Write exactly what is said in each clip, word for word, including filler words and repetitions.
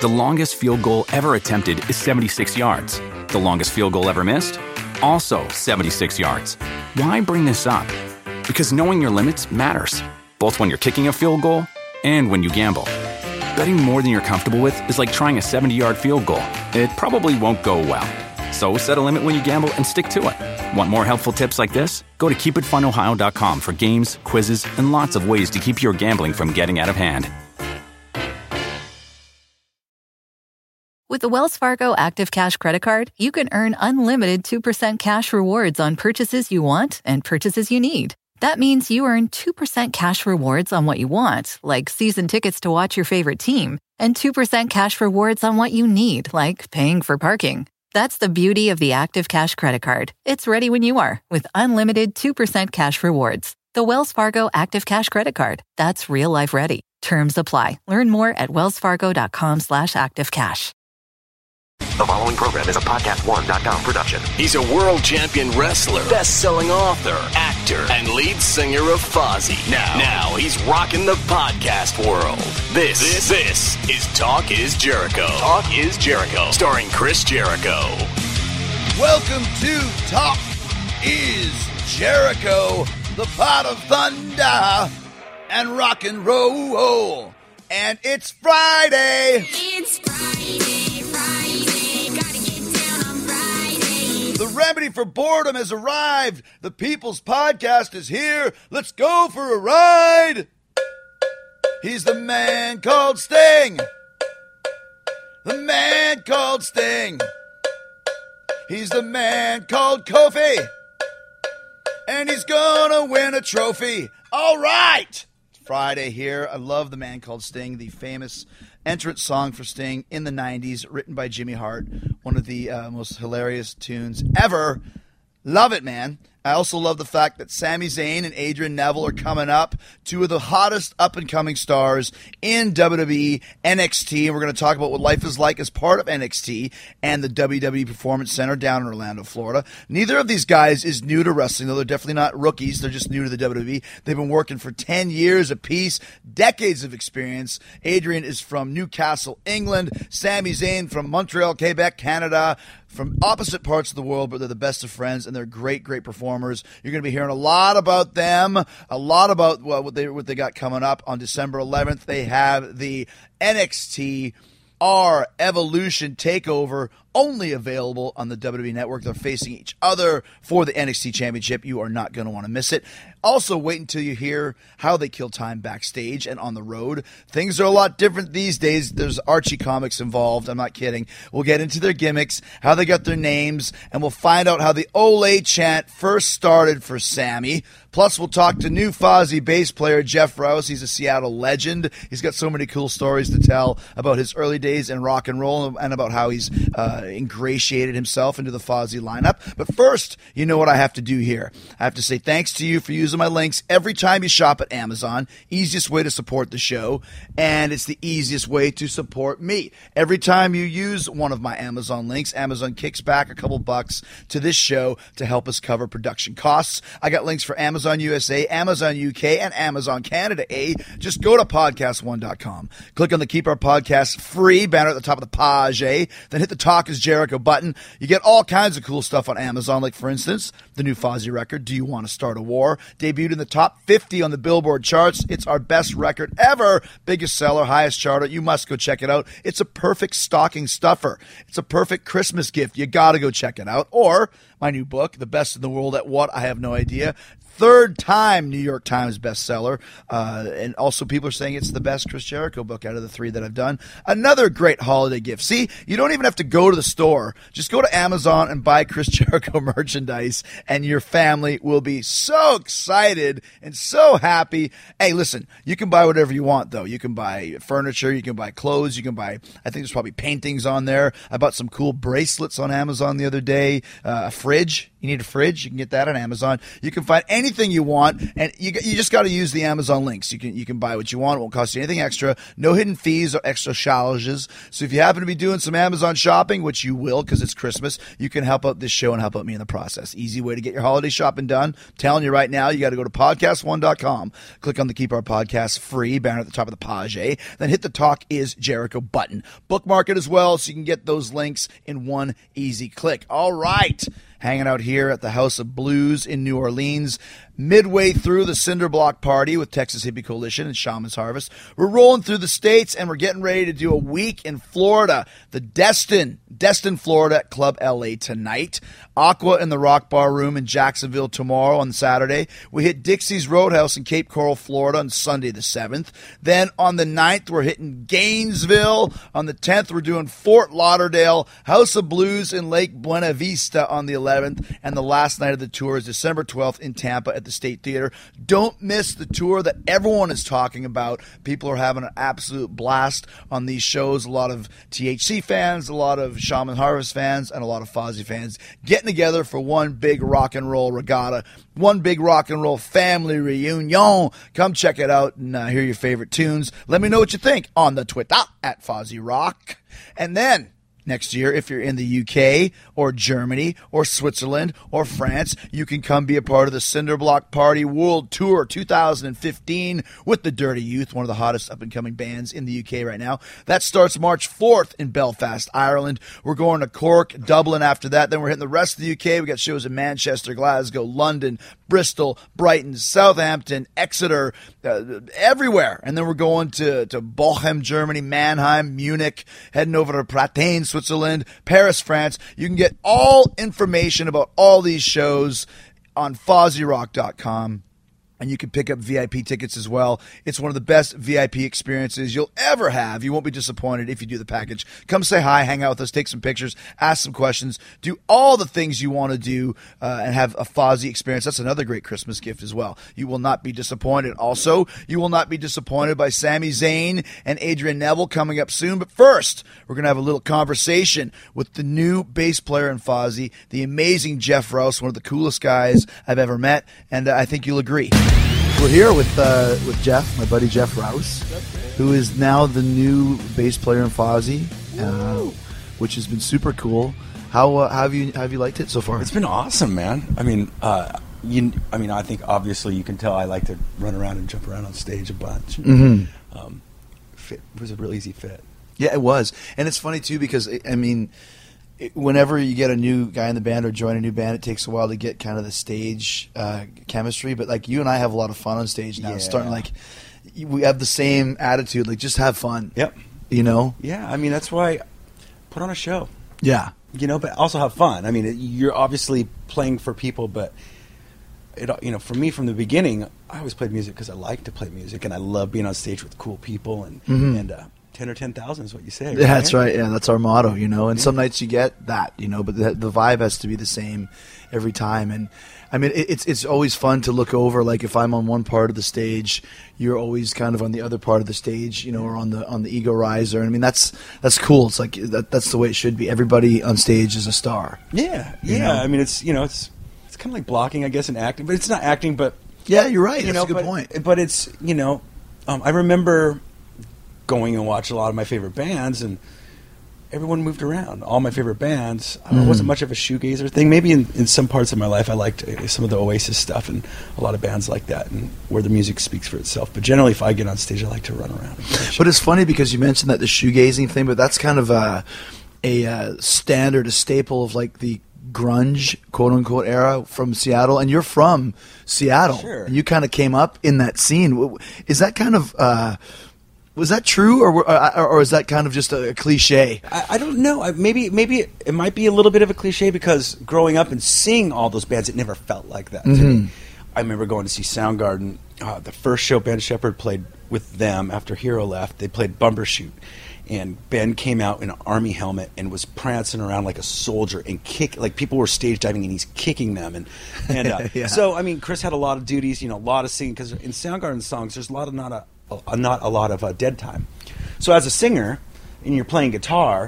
The longest field goal ever attempted is seventy-six yards. The longest field goal ever missed? Also seventy-six yards. Why bring this up? Because knowing your limits matters, both when you're kicking a field goal and when you gamble. Betting more than you're comfortable with is like trying a seventy-yard field goal. It probably won't go well. So set a limit when you gamble and stick to it. Want more helpful tips like this? Go to keep it fun ohio dot com for games, quizzes, and lots of ways to keep your gambling from getting out of hand. With the Wells Fargo Active Cash Credit Card, you can earn unlimited two percent cash rewards on purchases you want and purchases you need. That means you earn two percent cash rewards on what you want, like season tickets to watch your favorite team, and two percent cash rewards on what you need, like paying for parking. That's the beauty of the Active Cash Credit Card. It's ready when you are, with unlimited two percent cash rewards. The Wells Fargo Active Cash Credit Card. That's real life ready. Terms apply. Learn more at wellsfargo.com slash activecash. The following program is a podcast one dot com production. He's a world champion wrestler, best-selling author, actor, and lead singer of Fozzy. Now, now he's rocking the podcast world. This, this, this is Talk is Jericho. Talk is Jericho, starring Chris Jericho. Welcome to Talk is Jericho, the pot of thunder and rock and roll. And it's Friday. It's Friday, Friday, gotta get down on Friday. The remedy for boredom has arrived. The People's Podcast is here. Let's go for a ride. He's the man called Sting. The man called Sting. He's the man called Kofi. And he's gonna win a trophy. All right. Friday here. I love The Man Called Sting, the famous entrance song for Sting in the nineties, written by Jimmy Hart. One of the uh, most hilarious tunes ever. Love it, man. I also love the fact that Sami Zayn and Adrian Neville are coming up, two of the hottest up-and-coming stars in W W E, N X T. And we're going to talk about what life is like as part of N X T and the W W E Performance Center down in Orlando, Florida. Neither of these guys is new to wrestling, though they're definitely not rookies. They're just new to the W W E. They've been working for ten years apiece, decades of experience. Adrian is from Newcastle, England. Sami Zayn from Montreal, Quebec, Canada. From opposite parts of the world, but they're the best of friends, and they're great, great performers. You're going to be hearing a lot about them, a lot about well, what they what they got coming up on December eleventh. They have the N X T R Evolution Takeover, only available on the W W E Network. They're facing each other for the N X T Championship. You are not going to want to miss it. Also, wait until you hear how they kill time backstage and on the road. Things are a lot different these days. There's Archie comics involved. I'm not kidding. We'll get into their gimmicks, how they got their names, and we'll find out how the Ole chant first started for Sammy. Plus, we'll talk to new Fozzy bass player Jeff Rouse. He's a Seattle legend. He's got so many cool stories to tell about his early days in rock and roll and about how he's uh, ingratiated himself into the Fozzy lineup. But first, you know what I have to do here. I have to say thanks to you for using my links every time you shop at Amazon. Easiest way to support the show, and it's the easiest way to support me. Every time you use one of my Amazon links, Amazon kicks back a couple bucks to this show to help us cover production costs. I got links for Amazon U S A, Amazon U K, and Amazon Canada A. Just go to podcast one dot com. Click on the Keep Our Podcast Free banner at the top of the page, then hit the Talk is Jericho button. You get all kinds of cool stuff on Amazon, like, for instance, the new Fozzy record, Do You Want to Start a War? Debuted in the top fifty on the Billboard charts. It's our best record ever. Biggest seller, highest charter. You must go check it out. It's a perfect stocking stuffer. It's a perfect Christmas gift. You got to go check it out. Or my new book, The Best in the World at What? I have no idea. Third time New York Times bestseller. Uh, and also people are saying it's the best Chris Jericho book out of the three that I've done. Another great holiday gift. See, you don't even have to go to the store. Just go to Amazon and buy Chris Jericho merchandise, and your family will be so excited and so happy. Hey, listen, you can buy whatever you want, though. You can buy furniture. You can buy clothes. You can buy, I think there's probably paintings on there. I bought some cool bracelets on Amazon the other day. Uh, a fridge. You need a fridge? You can get that on Amazon. You can find anything you want, and you you just got to use the Amazon links. You can you can buy what you want. It won't cost you anything extra. No hidden fees or extra charges. So if you happen to be doing some Amazon shopping, which you will because it's Christmas, you can help out this show and help out me in the process. Easy way to get your holiday shopping done. I'm telling you right now, you got to go to podcast one dot com. Click on the Keep Our Podcast Free banner at the top of the page. Then hit the Talk is Jericho button. Bookmark it as well so you can get those links in one easy click. All right. Hanging out here at the House of Blues in New Orleans, midway through the Cinder Block Party with Texas Hippie Coalition and Shaman's Harvest. We're rolling through the states, and we're getting ready to do a week in Florida. The Destin, Destin, Florida at Club L A tonight. Aqua in the Rock Bar Room in Jacksonville tomorrow on Saturday. We hit Dixie's Roadhouse in Cape Coral, Florida on Sunday the seventh. Then on the ninth, we're hitting Gainesville. On the tenth, we're doing Fort Lauderdale, House of Blues in Lake Buena Vista on the eleventh. And the last night of the tour is December twelfth in Tampa at the State Theater. Don't miss the tour that everyone is talking about. People are having an absolute blast on these shows. A lot of T H C fans, a lot of Shaman Harvest fans, and a lot of Fozzy fans getting together for one big rock and roll regatta, one big rock and roll family reunion. Come check it out and uh, hear your favorite tunes. Let me know what you think on the Twitter at Fozzy Rock. And then next year, if you're in the U K or Germany or Switzerland or France, you can come be a part of the Cinder Block Party World Tour two thousand fifteen with the Dirty Youth, one of the hottest up-and-coming bands in the U K right now. That starts March fourth in Belfast, Ireland. We're going to Cork, Dublin after that. Then we're hitting the rest of the U K. We got shows in Manchester, Glasgow, London, Bristol, Brighton, Southampton, Exeter, uh, everywhere. And then we're going to, to Bochum, Germany, Mannheim, Munich, heading over to Pratane, Switzerland, Paris, France. You can get all information about all these shows on Fozzy Rock dot com. And you can pick up V I P tickets as well. It's one of the best V I P experiences you'll ever have. You won't be disappointed if you do the package. Come say hi, hang out with us, take some pictures, ask some questions, do all the things you want to do, uh, and have a Fozzy experience. That's another great Christmas gift as well. You will not be disappointed. Also, you will not be disappointed by Sami Zayn and Adrian Neville coming up soon. But first, we're going to have a little conversation with the new bass player in Fozzy, the amazing Jeff Rouse, one of the coolest guys I've ever met, and uh, I think you'll agree. We're here with uh, with Jeff, my buddy Jeff Rouse, who is now the new bass player in Fozzy, uh, which has been super cool. How, uh, how have you how have you liked it so far? It's been awesome, man. I mean, uh, you, I mean, I think obviously you can tell I like to run around and jump around on stage a bunch. Mm-hmm. Um, fit, it was a real easy fit. Yeah, it was, and it's funny too because I mean, it, whenever you get a new guy in the band or join a new band, it takes a while to get kind of the stage uh, chemistry. But like you and I have a lot of fun on stage now. Yeah. It's starting like we have the same attitude, like just have fun. Yep. You know. Yeah, I mean that's why put on a show. Yeah. You know, but also have fun. I mean, it, you're obviously playing for people, but it, you know, for me from the beginning, I always played music because I like to play music, and I love being on stage with cool people, and Mm-hmm. and uh, ten or ten thousand is what you say. Yeah, that's right. Yeah, that's our motto, you know. And some nights you get that, you know, but the, the vibe has to be the same every time. And I mean, it, it's it's always fun to look over. Like if I'm on one part of the stage, you're always kind of on the other part of the stage, you know, or on the on the ego riser. And I mean, that's that's cool. It's like that, that's the way it should be. Everybody on stage is a star. Yeah, You yeah. know? I mean, it's you know, it's it's kind of like blocking, I guess, in acting, but it's not acting, but Yeah, you're right. you That's know, a good but, point. But it's you know, um, I remember going and watch a lot of my favorite bands, and everyone moved around. All my favorite bands. I Mm-hmm. wasn't much of a shoegazer thing. Maybe in, in some parts of my life, I liked uh, some of the Oasis stuff and a lot of bands like that, and where the music speaks for itself. But generally, if I get on stage, I like to run around. And play But it's funny because you mentioned that the shoegazing thing, but that's kind of a, a uh, standard, a staple of like the grunge, quote unquote, era from Seattle. And you're from Seattle. Sure. And you kind of came up in that scene. Is that kind of, uh, was that true, or, or or is that kind of just a, a cliche? I, I don't know. I, maybe maybe it, it might be a little bit of a cliche because growing up and seeing all those bands, it never felt like that to me. I remember going to see Soundgarden. Uh, the first show Ben Shepherd played with them after Hero left, they played Bumbershoot. And Ben came out in an army helmet and was prancing around like a soldier and kick like people were stage diving and he's kicking them and and uh, Yeah. so I mean Chris had a lot of duties, you know, a lot of singing because in Soundgarden songs there's a lot of not a, a not a lot of uh, dead time. So as a singer and you're playing guitar,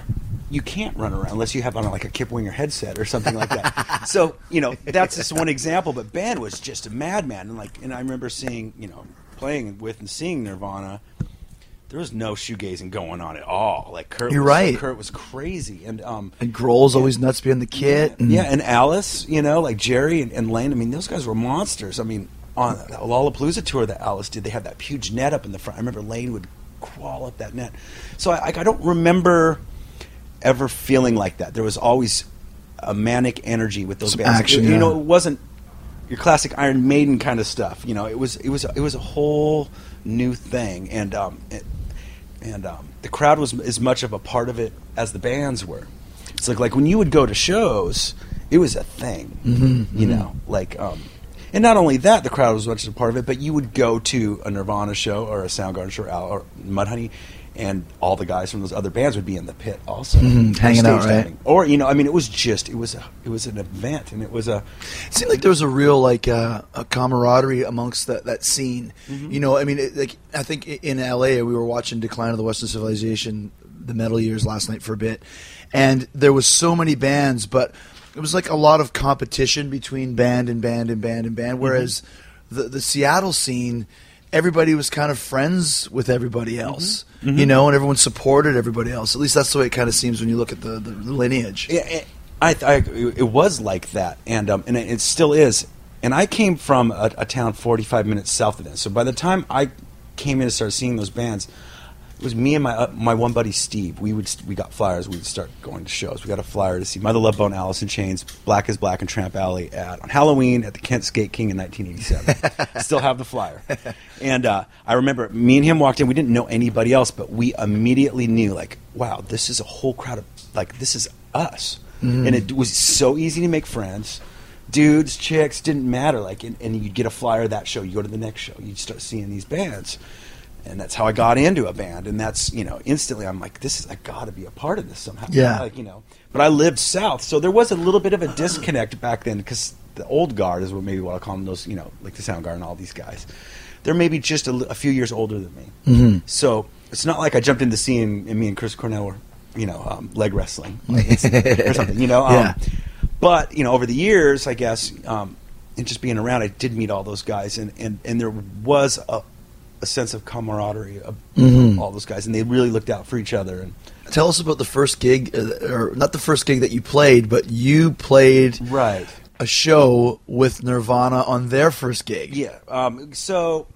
you can't run around unless you have on like a Kip Winger headset or something like that. So, you know, that's just one example. But Ben was just a madman, and like, and I remember seeing, you know, playing with and seeing Nirvana. There was no shoegazing going on at all. Like Kurt, You're was, right. Kurt was crazy, and um, And Grohl's always nuts being the kid. yeah, yeah, and Alice, you know, like Jerry and, and Lane. I mean, those guys were monsters. I mean, on the Lollapalooza tour that Alice did, they had that huge net up in the front. I remember Lane would crawl up that net. So I, I don't remember ever feeling like that. There was always a manic energy with those Some bands. action, you yeah. know, it wasn't your classic Iron Maiden kind of stuff. You know, it was it was it was a whole new thing, and um, it, and um, the crowd was as much of a part of it as the bands were. It's like like when you would go to shows, it was a thing. Mm-hmm, you mm-hmm. know, like. Um, And not only that, the crowd was much a part of it, but you would go to a Nirvana show or a Soundgarden show or Mudhoney, and all the guys from those other bands would be in the pit also, Mhm, hanging stage out, right? diving. Or you know, I mean, it was just it was a it was an event, and it was a It seemed like there was a real like uh, a camaraderie amongst that, that scene. You know, I mean, it, like I think i- in L A we were watching Decline of the Western Civilization, the metal years last night for a bit, and there was so many bands, but it was like a lot of competition between band and band and band and band. Whereas the the Seattle scene, everybody was kind of friends with everybody else, you know, and everyone supported everybody else. At least that's the way it kind of seems when you look at the, the, the lineage. Yeah, it, I, I, it was like that, and um, and it still is. And I came from a, a town forty-five minutes south of that. So by the time I came in and started seeing those bands, it was me and my uh, my one buddy Steve. We would we got flyers. We would start going to shows. We got a flyer to see Mother Love Bone, Alice in Chains, Black is Black, and Tramp Alley at on Halloween at the Kent Skate King in nineteen eighty-seven. Still have the flyer. And uh, I remember me and him walked in. We didn't know anybody else, but we immediately knew like, wow, this is a whole crowd of like this is us. And it was so easy to make friends. Dudes, chicks, didn't matter. Like, and, and you'd get a flyer that show. You go to the next show. You'd start seeing these bands. And that's how I got into a band, and that's, you know, instantly I'm like, this is, I got to be a part of this somehow. Yeah. Like, you know, but I lived south, so there was a little bit of a disconnect back then, because the old guard is what maybe what I call them, those, you know, like the Soundgarden and all these guys. They're maybe just a, li- a few years older than me. Mm-hmm. So it's not like I jumped into the scene and me and Chris Cornell were, you know, um, leg wrestling like, or something, you know. Um, Yeah. But, you know, over the years, I guess, um, and just being around, I did meet all those guys, and, and, and there was a a sense of camaraderie of Mhm. all those guys, and they really looked out for each other. And Tell us about the first gig, uh, or not the first gig that you played, but you played right, a show with Nirvana on their first gig. yeah. Um, so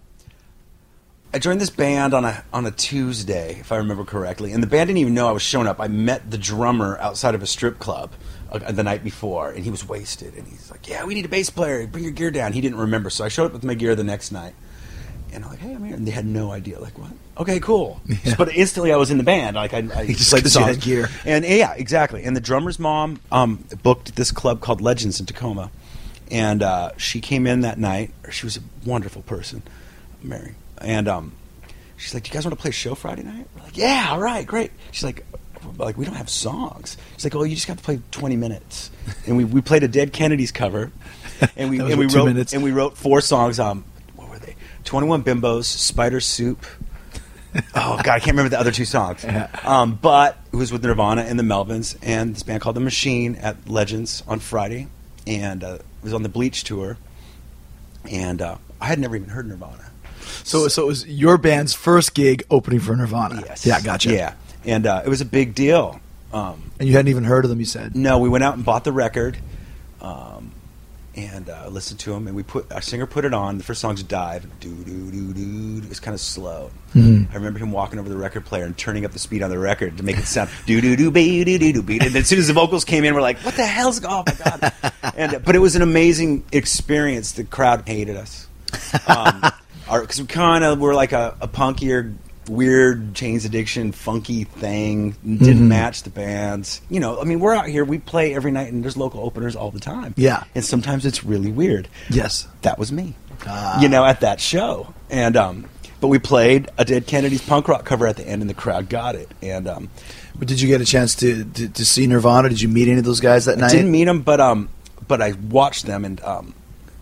I joined this band on a on a Tuesday, if I remember correctly, and the band didn't even know I was showing up. I met the drummer outside of a strip club uh, the night before, and he was wasted, and he's like, "Yeah, we need a bass player. Bring your gear down." He didn't remember, so I showed up with my gear the next night. And I'm like, hey, I'm here. And they had no idea. Like, what? Okay, cool. Yeah. But instantly I was in the band. Like, I, I Just played the 'cause you songs. had gear. And yeah, exactly. And the drummer's mom um, booked this club called Legends in Tacoma. And uh, she came in that night. She was a wonderful person, Mary. And um, she's like, do you guys want to play a show Friday night? We're like, yeah, all right, great. She's like, like we don't have songs. She's like, oh, you just got to play twenty minutes. And we, we played a Dead Kennedys cover. And we, That was and we what, two wrote minutes? and we wrote four songs. Um, twenty-one Bimbos, Spider Soup. Oh, God, I can't remember the other two songs. Um, but it was with Nirvana and the Melvins and this band called The Machine at Legends on Friday. And uh, it was on the Bleach tour. And uh, I had never even heard Nirvana. So, so it was your band's first gig opening for Nirvana. Yes. Yeah, gotcha. Yeah. And uh, it was a big deal. Um, And you hadn't even heard of them, you said. no, we went out and bought the record. Um, and uh, listened to him, and we put our singer put it on. The first song's Dive, do do do do. It was kind of slow. Mm-hmm. I remember him walking over the record player and turning up the speed on the record to make it sound do do do be do do do be. And then as soon as the vocals came in, we're like, "What the hell's going? Oh my god!" And but it was an amazing experience. The crowd hated us um, because we kind of were like a, a punkier, weird Chains Addiction, funky thing. Didn't Mm-hmm. match the bands. You know, I mean, we're out here. We play every night, and there's local openers all the time. Yeah. And sometimes it's really weird. Yes. That was me. Ah. You know, at that show. And um but we played a Dead Kennedys punk rock cover at the end, and the crowd got it. And um But did you get a chance to, to, to see Nirvana? Did you meet any of those guys that I night? didn't meet them, but um but I watched them, and um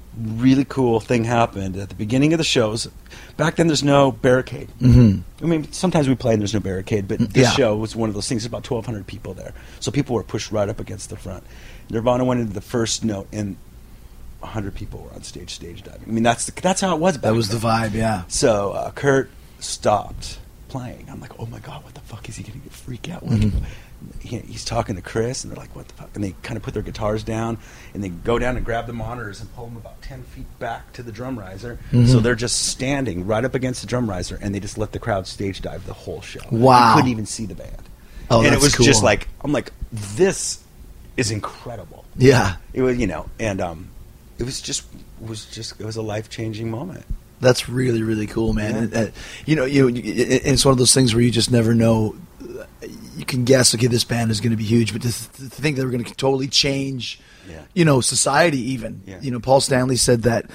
really cool thing happened at the beginning of the shows. Back then, there's no barricade. Mm-hmm. I mean, sometimes we play and there's no barricade, but this Yeah. show was one of those things. There's about twelve hundred people there, so people were pushed right up against the front. Nirvana went into the first note, and one hundred people were on stage stage diving. I mean, that's the, that's how it was back That was then. the vibe, yeah. So uh, Kurt stopped playing. I'm like, oh my god, what the fuck is he going to freak out? Mm-hmm. He, he's talking to Chris, and they're like, what the fuck? And they kind of put their guitars down, and they go down and grab the monitors and pull them about ten feet back to the drum riser. Mm-hmm. So they're just standing right up against the drum riser, and they just let the crowd stage dive the whole show. Wow. You couldn't even see the band. Oh, and that's it was cool. just like, I'm like, this is incredible. Yeah. It was, you know, and um, it was just, it was just, it was a life changing moment. That's really, really cool, man. Yeah. And, uh, you know, you, you, it- it's one of those things where you just never know. You can guess, okay, this band is going to be huge, but to, th- to think that we're going to totally change, Yeah. you know, society even. Yeah. You know, Paul Stanley said that,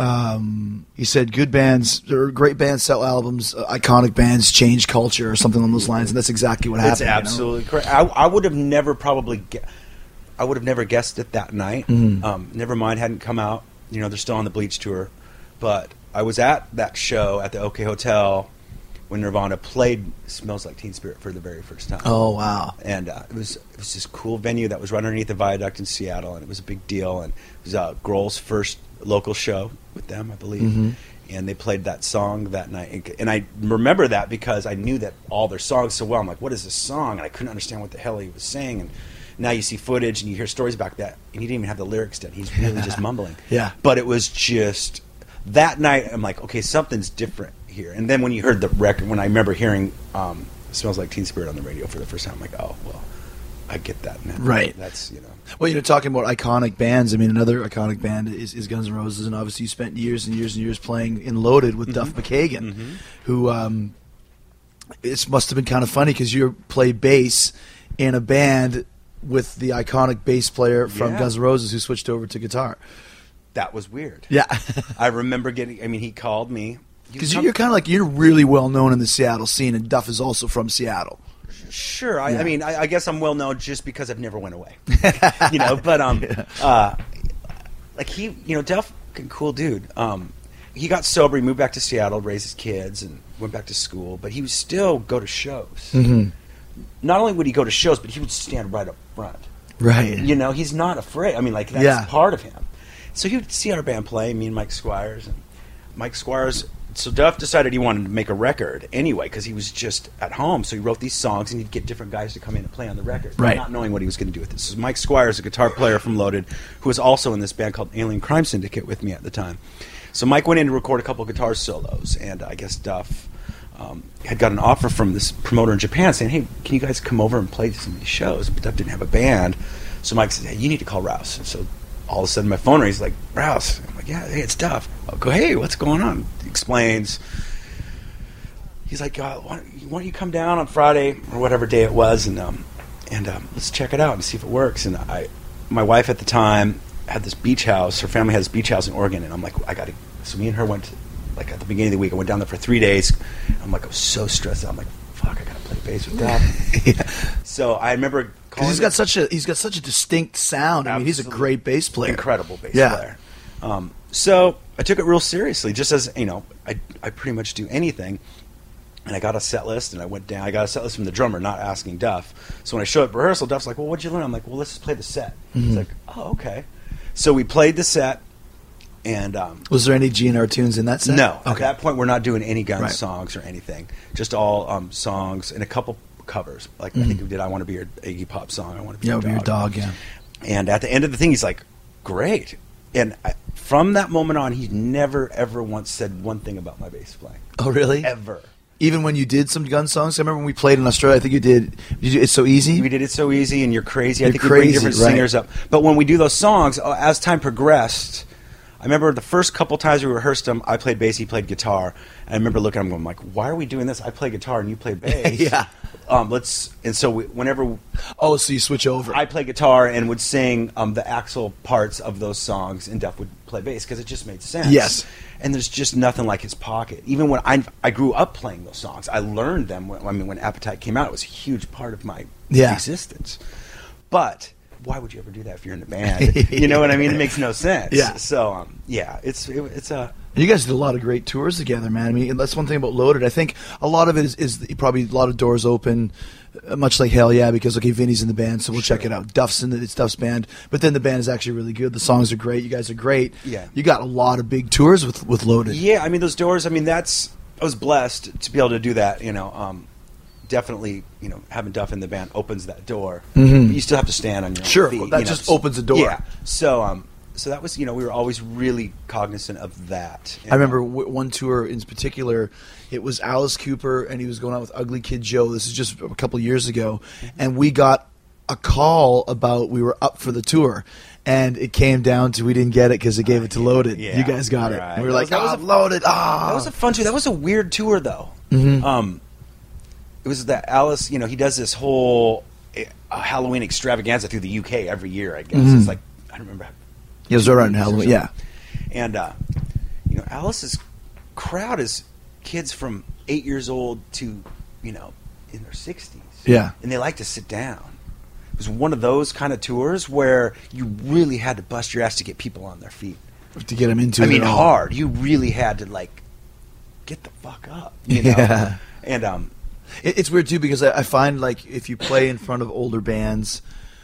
um, he said good bands, or great bands sell albums, uh, iconic bands change culture or something along those lines, and that's exactly what That's happened. you know? absolutely correct. I, I would have never probably, gue- I would have never guessed it that night. Mm-hmm. Um, Nevermind hadn't come out. You know, they're still on the Bleach tour, but I was at that show at the OK Hotel when Nirvana played "Smells Like Teen Spirit" for the very first time. Oh, wow. And uh, it was it was this cool venue that was right underneath the viaduct in Seattle, and it was a big deal. And it was uh, Grohl's first local show with them, I believe. Mm-hmm. And they played that song that night, and, and I remember that because I knew that all their songs so well. I'm like, what is this song? And I couldn't understand what the hell he was saying. And now you see footage and you hear stories about that, and he didn't even have the lyrics done. He's really just mumbling. Yeah. But it was just that night. I'm like, okay, something's different here. And then when you heard the record, when I remember hearing um, "Smells Like Teen Spirit" on the radio for the first time, I'm like, oh well, I get that now. Right. That's, you know. Well, you know, talking about iconic bands, I mean, another iconic band is, is Guns N' Roses, and obviously you spent years and years and years playing in Loaded with Duff McKagan, who um, it must have been kind of funny because you played bass in a band with the iconic bass player from Yeah. Guns N' Roses who switched over to guitar. That was weird. Yeah. I remember getting. I mean, he called me Because you're kind of like, you're really well known in the Seattle scene, and Duff is also from Seattle. Sure. I, Yeah. I mean, I, I guess I'm well known just because I've never went away. You know, but um, uh, like he, you know, Duff, fucking cool dude. Um, he got sober. He moved back to Seattle, raised his kids, and went back to school. But he would still go to shows. Mm-hmm. Not only would he go to shows, but he would stand right up front. Right. You know, he's not afraid. I mean, like that's Yeah. part of him. So he would see our band play. Me and Mike Squires, and Mike Squires. So Duff decided he wanted to make a record anyway because he was just at home. So he wrote these songs, and he'd get different guys to come in and play on the record, Right. not knowing what he was going to do with this. So Mike Squires, a guitar player from Loaded, who was also in this band called Alien Crime Syndicate with me at the time. So Mike went in to record a couple of guitar solos, and I guess Duff um, had got an offer from this promoter in Japan saying, "Hey, can you guys come over and play some of these shows?" But Duff didn't have a band, so Mike said, "Hey, you need to call Rouse." And so all of a sudden, my phone rings. He's like, "Rouse." I'm like, "Yeah, hey, it's Duff." I'll go, "Hey, what's going on?" He explains. He's like, uh, why, don't you, "Why don't you come down on Friday or whatever day it was, and um, and um, let's check it out and see if it works." And I, my wife at the time had this beach house. Her family has this beach house in Oregon, and I'm like, I got to. So me and her went, to, like at the beginning of the week. I went down there for three days. I'm like, I was so stressed out. I'm like, fuck, I got to play bass with Duff. Yeah. So I remember Because calling. he's got such a he's got such a distinct sound. I mean, he's a Absolutely. great bass player. Incredible bass Yeah. player. Um, so I took it real seriously, just as you know, I I pretty much do anything. And I got a set list, and I went down. I got a set list from the drummer, not asking Duff. So when I showed up at rehearsal, Duff's like, "Well, what'd you learn?" I'm like, "Well, let's just play the set." Mm-hmm. He's like, "Oh, okay." So we played the set, and um, Was there any G N R tunes in that set? no, at Okay. that point, we're not doing any Guns Right. songs or anything. Just all um, songs and a couple covers. Like I think we did "I Want to Be Your Iggy Pop" song. I want to be Mm-hmm. Yeah, your with your dog. Yeah. And at the end of the thing, he's like, "Great." And I, from that moment on, he never, ever once said one thing about my bass playing. Oh, really? Ever. Even when you did some gun songs, I remember when we played in Australia. I think you did. Did you, It's So Easy. We did It So Easy, and You're Crazy. I You're think we bring Crazy, different right. singers up. But when we do those songs, uh, as time progressed, I remember the first couple times we rehearsed them, I played bass, he played guitar. And I remember looking at him going, like, why are we doing this? I play guitar and you play bass. Yeah. Um, let's. And so we, whenever Oh, so you switch over. I play guitar and would sing um, the Axl parts of those songs, and Duff would play bass because it just made sense. Yes. And there's just nothing like his pocket. Even when I I grew up playing those songs, I learned them. When, I mean, when Appetite came out, it was a huge part of my Yeah. existence. But why would you ever do that if you're in the band? You know what I mean? It makes no sense. Yeah. So um, yeah, it's it, it's a. You guys did a lot of great tours together, man. I mean, that's one thing about Loaded. I think a lot of it is, is probably a lot of doors open, uh, much like Hell Yeah, because, okay, Vinny's in the band, so we'll Sure. check it out. Duff's in the, it's Duff's band, but then the band is actually really good. The songs are great. You guys are great. Yeah. You got a lot of big tours with, with Loaded. Yeah, I mean those doors. I mean that's I was blessed to be able to do that. You know, um, definitely. You know, having Duff in the band opens that door. Mhm. But you still have to stand on your own Sure, feet. that you know, just so- opens the door. Yeah. So um, so that was you know we were always really cognizant of that. I remember w- one tour in particular. It was Alice Cooper, and he was going out with Ugly Kid Joe. This is just a couple years ago, and we got a call about we were up for the tour, and it came down to we didn't get it because they gave it to Loaded. Yeah, you guys got it. right. And we were That like, was- that was "Ah, a- Loaded!" Ah, That was a fun tour. That was a weird tour, though. Mhm. Um, it was that Alice, you know, he does this whole uh, Halloween extravaganza through the U K every year. I guess Mhm. it's like I don't remember. It was around two weeks or Halloween, something. yeah. And uh, you know, Alice's crowd is kids from eight years old to you know in their sixties. Yeah. and they like to sit down. It was one of those kind of tours where you really had to bust your ass to get people on their feet. To get them into I it mean, all. hard. You really had to like get the fuck up. You know? Yeah. And um, It, it's weird too because I, I find like if you play in front of older bands,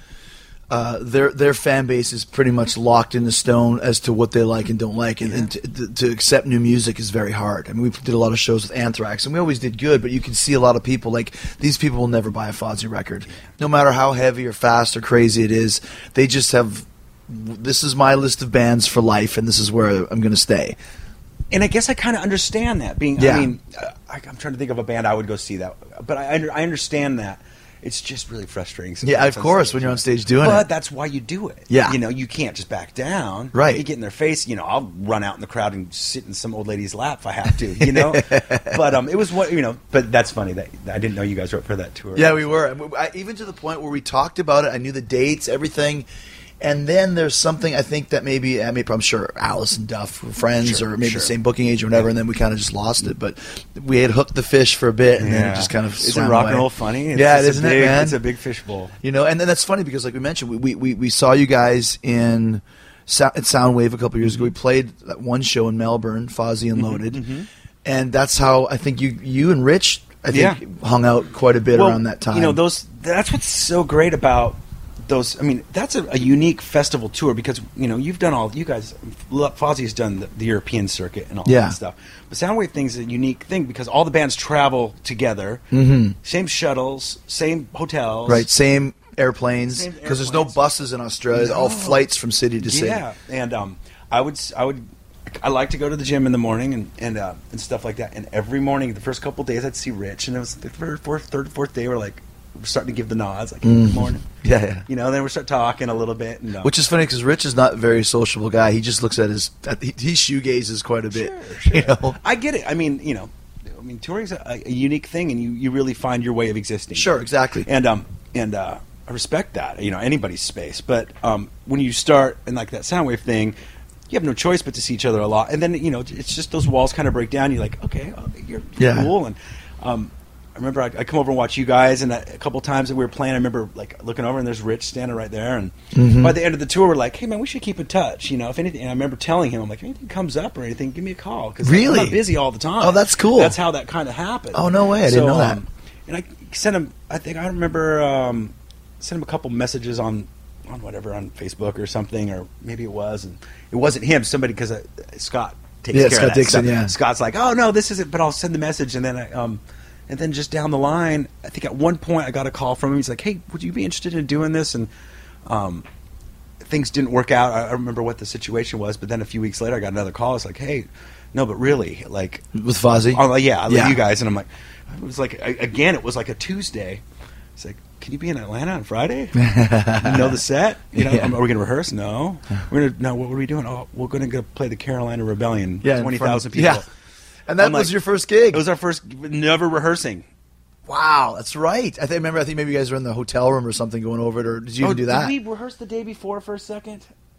uh, their their fan base is pretty much locked in the stone as to what they like and don't like, and, and to, to accept new music is very hard. I mean, we did a lot of shows with Anthrax, and we always did good, but you can see a lot of people like these people will never buy a Fozzy record, no matter how heavy or fast or crazy it is. They just have this is my list of bands for life, and this is where I'm going to stay. and I guess I kind of understand that. Being, Yeah. I mean, uh, I, I'm trying to think of a band I would go see that, but I under, I understand that. It's just really frustrating. sometimes Yeah, of on course, stage. when you're on stage doing but it. that's why you do it. Yeah. you know, you can't just back down. Right. You get in their face. You know, I'll run out in the crowd and sit in some old lady's lap if I have to. You know, but um, it was what you know. But that's funny that I didn't know you guys were up for that tour. Yeah, we were. I, even to the point where we talked about it. I knew the dates, everything. And then there's something I think that maybe, I mean, I'm sure Alice and Duff were friends Sure, or maybe sure. the same booking agent or whatever, and then we kind of just lost it. But we had hooked the fish for a bit, and then it just kind of isn't swam rock away. and roll funny? It's yeah, it just isn't a big, it, man? It's a big fishbowl. You know, and then that's funny because, like we mentioned, we we, we, we saw you guys in Sou- at Soundwave a couple years ago. We played that one show in Melbourne, Fozzy and Loaded, and that's how I think you you and Rich, I think, Yeah. hung out quite a bit Well, around that time. You know, those. That's what's so great about those. I mean, that's a, a unique festival tour because you know you've done all. You guys, Fozzy's done the, the European circuit and all Yeah. that stuff. But Soundwave thing's a unique thing because all the bands travel together. Mhm. Same shuttles, same hotels. Right, same airplanes Same because there's no airplanes. buses in Australia. All No. flights from city to city. Yeah, and um, I would, s- I would, I like to go to the gym in the morning and and uh, and stuff like that. And every morning, the first couple of days, I'd see Rich, and it was the third, fourth, third, fourth day, we're like, we're starting to give the nods, like, Mhm. good morning. Yeah, yeah. You know, then we start talking a little bit, and uh, Which is funny because Rich is not a very sociable guy. He just looks at his at, he, he shoegazes quite a bit. Sure, sure. You know. I get it. I mean, you know, I mean, touring's a, a unique thing, and you, you really find your way of existing. Sure, exactly. And um and uh, I respect that. You know, anybody's space, but um when you start and like that Soundwave thing, you have no choice but to see each other a lot, and then you know it's just those walls kind of break down. You're like, okay, oh, you're Yeah. cool, and um. I remember I, I come over and watch you guys, and a, a couple times that we were playing, I remember like looking over, and there's Rich standing right there. And Mhm. by the end of the tour, we're like, "Hey man, we should keep in touch." You know, if anything, and I remember telling him, "I'm like, if anything comes up or anything, give me a call because Really? I'm not busy all the time." Oh, that's cool. That's how that kind of happened. Oh, no way. I didn't know that. um, and I sent him. I think I remember um, sent him a couple messages on on whatever on Facebook or something, or maybe it was, and it wasn't him. Somebody because uh, Scott takes Yeah, care Scott of that Dixon, stuff. yeah. Scott's like, "Oh no, this isn't," but I'll send the message, and then I um. And then just down the line, I think at one point I got a call from him. He's like, "Hey, would you be interested in doing this?" And um, things didn't work out. I I remember what the situation was, but then a few weeks later, I got another call. It's like, "Hey, no, but really, like With Fozzy? oh yeah, I love Yeah. you guys." And I'm like, it was like I- again, it was like a Tuesday. It's like, "Can you be in Atlanta on Friday? You know the set? You know, Yeah. are we going to rehearse? No, we're gonna no. What are we doing? Oh, we're going to go play the Carolina Rebellion. Yeah, in twenty front of- thousand people." yeah. And that I'm was like- your first gig. It was our first, never rehearsing. Wow, that's right. I think remember. I think maybe you guys were in the hotel room or something going over it, or did you even do that? Did we rehearse the day before for a second?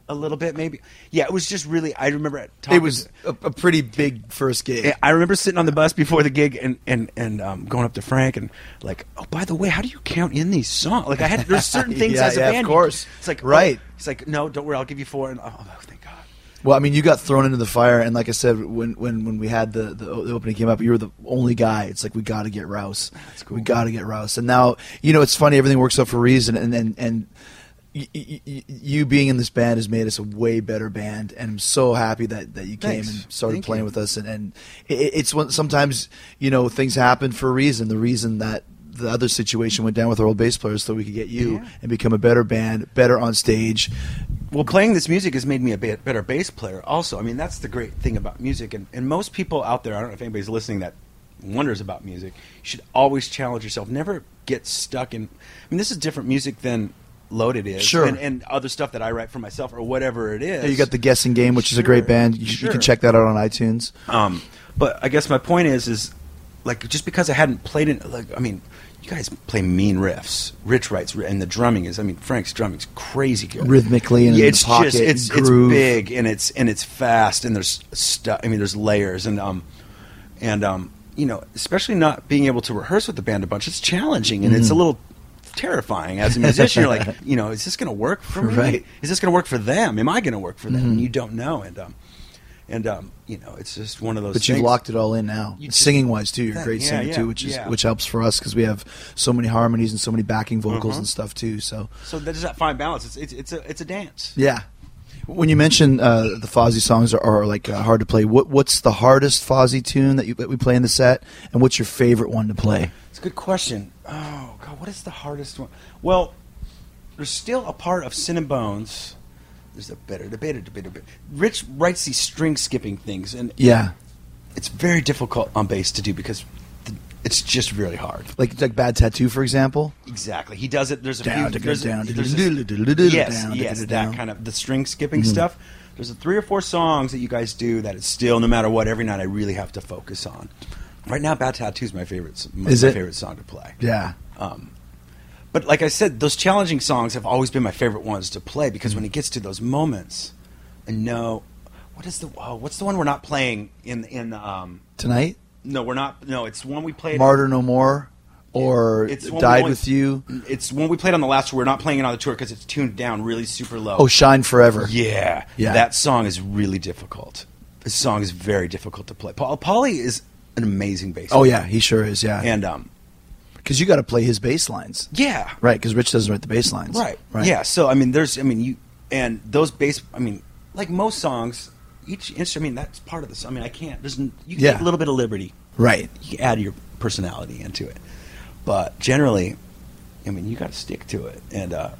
a little bit, maybe. Yeah, it was just really. I remember talking. It was a, a pretty big first gig. I remember sitting on the bus before the gig and and and um, going up to Frank and like, oh, by the way, how do you count in these songs? Like I had there's certain things Yeah, as a yeah, of band. you- course. It's like Right. Oh, it's like no, don't worry, I'll give you four. And oh, thank God. Well, I mean, you got thrown into the fire, and like I said, when when, when we had the, the the opening came up, you were the only guy. It's like we got to get Rouse. That's cool. We got to get Rouse. And now, you know, it's funny. Everything works out for a reason, and and and y- y- y- you being in this band has made us a way better band. And I'm so happy that, that you came Thanks. and started Thank playing you. with us. And and it, it's when sometimes you know things happen for a reason. The reason that the other situation went down with our old bass players so we could get you Yeah. and become a better band, better on stage. Well, playing this music has made me a bit better bass player also. I mean, that's the great thing about music. And, and most people out there, I don't know if anybody's listening that wonders about music, you should always challenge yourself. Never get stuck in... I mean, this is different music than Loaded is. Sure. And, and other stuff that I write for myself or whatever it is. You got the Guessing Game, which is a great Sure. band. You, you Sure. can check that out on iTunes. Um, but I guess my point is, is like just because I hadn't played it, like I mean, you guys play mean riffs. Rich writes, and the drumming is, I mean, Frank's drumming's crazy good, Rhythmically and yeah, in it's the pocket just it's and it's groove. big and it's and it's fast and there's stuff. I mean, there's layers and um and um you know, especially not being able to rehearse with the band a bunch, it's challenging and Mm. it's a little terrifying as a musician. You're like, you know, is this going to work for me? Right. Is this going to work for them? Am I going to work for them? Mhm. And you don't know, and um, and um, you know, it's just one of those. But you've things. locked it all in now. You just- Singing wise too, you're a That- great yeah, singer yeah, too, which is yeah. which helps for us because we have so many harmonies and so many backing vocals Uh-huh. and stuff too. So So there's that fine balance. It's it's, it's a it's a dance. yeah. When you mention uh, the Fozzy songs are, are like uh, hard to play, what what's the hardest Fozzy tune that you that we play in the set, and what's your favorite one to play? It's a good question. Oh God, what is the hardest one? Well, there's still a part of Sin and Bones. There's a better, the better, the better, better. Rich writes these string skipping things, and Yeah, it's very difficult on bass to do because the, it's just really hard. like like Bad Tattoo, for example. Exactly, he does it. There's a Down, few. down, There's, down, there's down, this- down, down, yes, down, yes, down, that down. kind of the string skipping Mhm. stuff. There's a three or four songs that you guys do that it's still, no matter what, every night I really have to focus on. Right now, Bad Tattoo is my favorite. s- My, Is my it? favorite song to play. Yeah, Um, but like I said, those challenging songs have always been my favorite ones to play because Mm. when it gets to those moments, and no, what is the oh, what's the one we're not playing in in um tonight, no we're not no it's one we played Martyr No More, or it's one we Died only- With You. It's one we played on the last tour. We're not playing it on the tour because it's tuned down really super low. Oh, Shine Forever. Yeah, Yeah. That song is really difficult. This song is very difficult to play. Paul Paulie is an amazing bass Oh player. yeah, he sure is. Yeah, and um, because you got to play his bass lines. yeah, Right, because Rich doesn't write the bass lines. right, Right. yeah. So I mean, there's, I mean, you and those bass. I mean, like most songs, each instrument. I mean, that's part of this. I mean, I can't. There's n- you can Yeah. take a little bit of liberty. Right. You can add your personality into it, but generally, I mean, you got to stick to it. And uh,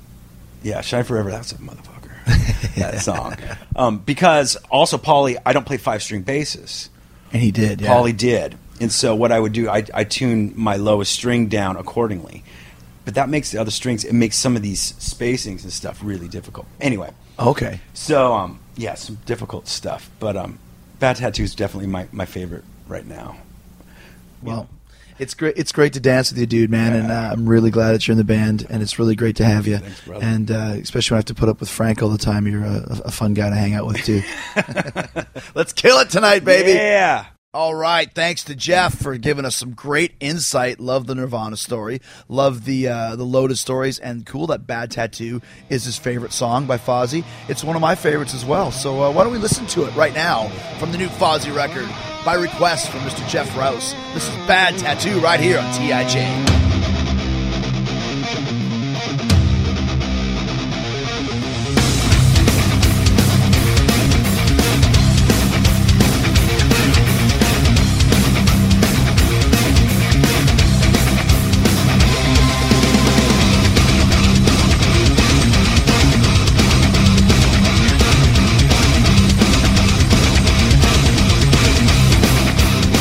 yeah, Shine Forever. That's a motherfucker. That song, um, because also Paulie, I don't play five string basses. And he did. Yeah. Paulie did. And so what I would do, I, I tune my lowest string down accordingly. But that makes the other strings, it makes some of these spacings and stuff really difficult. Anyway, Okay. so um, yeah, some difficult stuff. But um, Bad Tattoo is definitely my, my favorite right now. Well, it's great. It's great to dance with you, dude, man. And uh, I'm really glad that you're in the band, and it's really great to have you. Thanks, brother. And uh, especially when I have to put up with Frank all the time, you're a, a fun guy to hang out with too. Let's kill it tonight, baby. Yeah. All right. Thanks to Jeff for giving us some great insight. Love the Nirvana story. Love the uh, the Lotus stories. And cool that Bad Tattoo is his favorite song by Fozzy. It's one of my favorites as well. So uh, why don't we listen to it right now from the new Fozzy record by request from Mister Jeff Rouse. This is Bad Tattoo right here on T I J.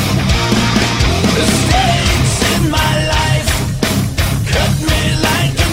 Mistakes in my life cut me like a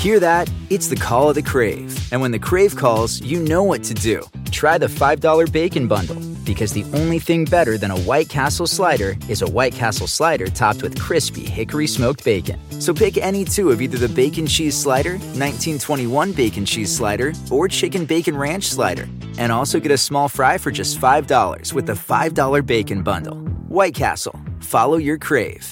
Hear that? It's the call of the Crave. And when the Crave calls, you know what to do. Try the five dollar Bacon Bundle, because the only thing better than a White Castle slider is a White Castle slider topped with crispy hickory smoked bacon. So pick any two of either the Bacon Cheese Slider, nineteen twenty-one Bacon Cheese Slider, or Chicken Bacon Ranch Slider. And also get a small fry for just five dollars with the five dollar Bacon Bundle. White Castle. Follow your Crave.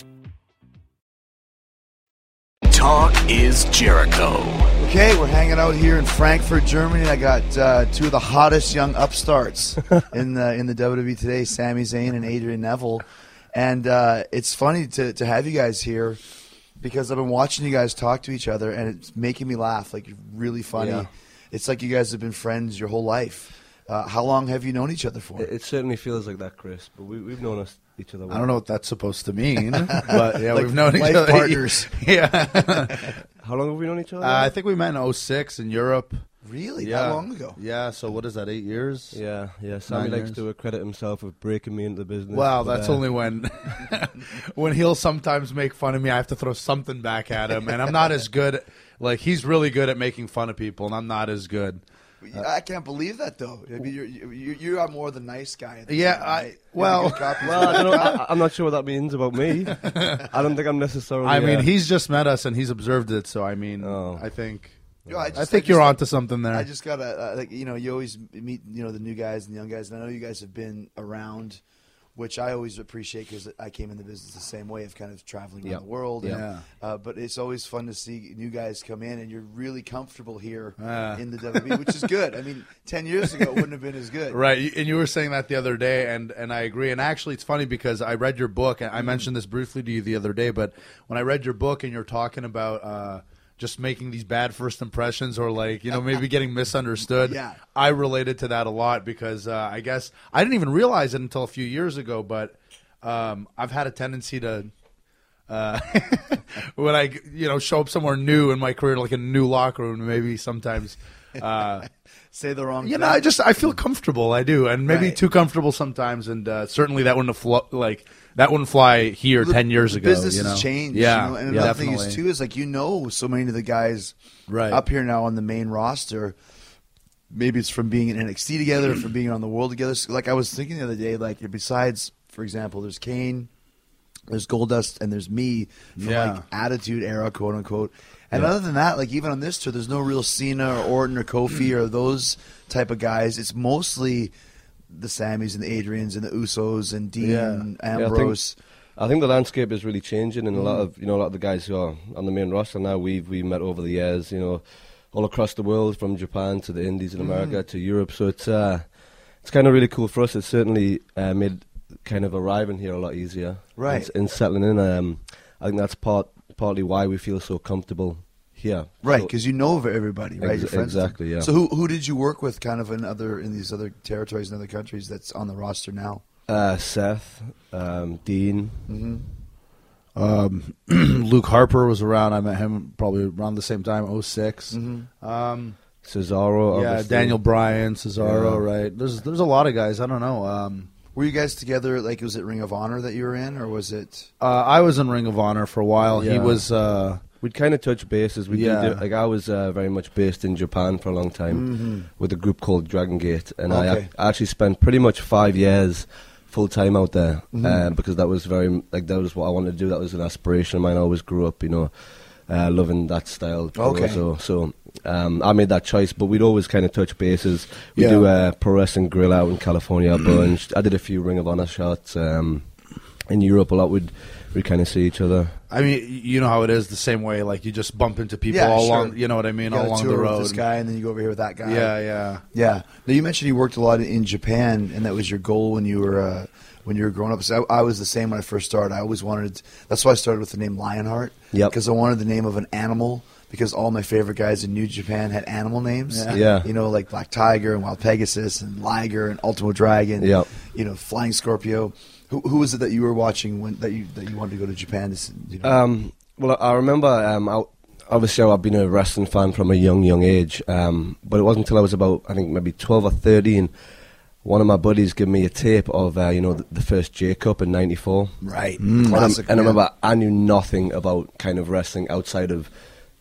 Talk is Jericho. Okay, we're hanging out here in Frankfurt, Germany. And I got uh, two of the hottest young upstarts in the in the W W E today, Sami Zayn and Adrian Neville. And uh, it's funny to, to have you guys here because I've been watching you guys talk to each other, and it's making me laugh. Like, really funny. Yeah. It's like you guys have been friends your whole life. Uh, how long have you known each other for? It, it certainly feels like that, Chris. But we, we've known us, each other. I don't know what that's supposed to mean, but yeah, Like we've known each life other. partners. Yeah. How long have we known each other? Uh, I think we met in oh six in Europe. Really? Yeah. That long ago? Yeah, so what is that, eight years? Yeah, yeah. Sammy Nine likes years. to accredit himself with breaking me into the business. Well, but, that's uh, only when when he'll sometimes make fun of me. I have to throw something back at him, and I'm not as good. Like, he's really good at making fun of people, and I'm not as good. I can't believe that, though. I mean, you're, you you are more the nice guy. than Yeah, me, I- right? You well- have good copies Well, I of don't know, that. I, I'm not sure what that means about me. I don't think I'm necessarily. I mean, uh, he's just met us, and he's observed it, so I mean, Oh. I think Yo, I, just, I think I you're just- onto something there. I just gotta uh, like you know you always meet you know the new guys and the young guys, and I know you guys have been around, which I always appreciate because I came in the business the same way of kind of traveling around Yep. the world. And, Yeah. uh, but it's always fun to see new guys come in, and you're really comfortable here Ah. in the W W E, which is good. I mean, ten years ago it wouldn't have been as good. Right, you- and you were saying that the other day, and, and I agree. And actually, it's funny because I read your book, and I mentioned this briefly to you the other day, but when I read your book and you're talking about uh, just making these bad first impressions or, like, you know, maybe getting misunderstood, Yeah. I related to that a lot because uh, I guess I didn't even realize it until a few years ago, but um, I've had a tendency to uh, when I, you know, show up somewhere new in my career, like in a new locker room, maybe sometimes uh, Say the wrong you thing. know, I just I feel comfortable. I do, and maybe Right. too comfortable sometimes. And uh, certainly that wouldn't have flo- like that wouldn't fly here The- ten years the ago. Business you know? has changed. Yeah, you know? And yeah, another thing definitely. is too is like you know so many of the guys Right. up here now on the main roster. Maybe it's from being in N X T together, or from being on the World together. So, like I was thinking the other day, like besides, for example, there's Kane, there's Goldust, and there's me from Yeah. like Attitude Era, quote unquote. And other than that, like even on this tour, there's no real Cena or Orton or Kofi or those type of guys. It's mostly the Sammys and the Adrians and the Usos and Dean Yeah. and Yeah, I think- Ambrose. I think the landscape is really changing, and a Mm. lot of you know a lot of the guys who are on the main roster now we've we met over the years, you know, all across the world, from Japan to the Indies in America Mm. to Europe. So it's uh, it's kind of really cool for us. It's certainly uh, made kind of arriving here a lot easier, Right. And, and settling in. Um, I think that's part partly why we feel so comfortable here, Right, So- because you know of everybody, right? Ex- You're friends with them. exactly, yeah. So who who did you work with, kind of in other in these other territories and other countries that's on the roster now? uh, Seth, um, Dean. Mm-hmm. Um, Luke Harper was around. I met him probably around the same time, oh six. Mm-hmm. Um, Cesaro, yeah, obviously. Daniel Bryan, Cesaro, Yeah. right? There's there's a lot of guys. I don't know. Um, Were you guys together? Like, was it Ring of Honor that you were in, or was it? uh, I was in Ring of Honor for a while. He Yeah. was. Uh, We'd kind of touch bases. We Yeah. did, like I was uh, very much based in Japan for a long time Mm-hmm. with a group called Dragon Gate, and Okay. I, I actually spent pretty much five years full time out there Mm-hmm. uh, because that was very like that was what I wanted to do. That was an aspiration of mine. I always grew up, you know, uh, loving that style. Pro. Okay. So so um, I made that choice, but we'd always kind of touch bases. We Yeah. do uh, Pro Wrestling Grill out in California a bunch. I did a few Ring of Honor shots um, in Europe a lot. We'd we kind of see each other. I mean, you know how it is. The same way, like you just bump into people Yeah, all sure. along. You know what I mean? You All got a along tour the with road. this guy, and then you go over here with that guy. Yeah, yeah. Yeah. Now you mentioned you worked a lot in Japan, and that was your goal when you were uh, when you were growing up. So I, I was the same when I first started. I always wanted. That's why I started with the name Lionheart. Yep. Because I wanted the name of an animal. Because all my favorite guys in New Japan had animal names. Yeah. Yeah. You know, like Black Tiger and Wild Pegasus and Liger and Ultimo Dragon. Yep. You know, Flying Scorpio. Who, who was it that you were watching when that you that you wanted to go to Japan? To, see, you know? Um, well, I remember. Um, I, obviously, I've been a wrestling fan from a young, young age. Um, but it wasn't until I was about, I think, maybe twelve or thirteen. One of my buddies gave me a tape of, uh, you know, the, the first J Cup in ninety-four. right. And, I'm- Classic. and I yeah. remember I knew nothing about kind of wrestling outside of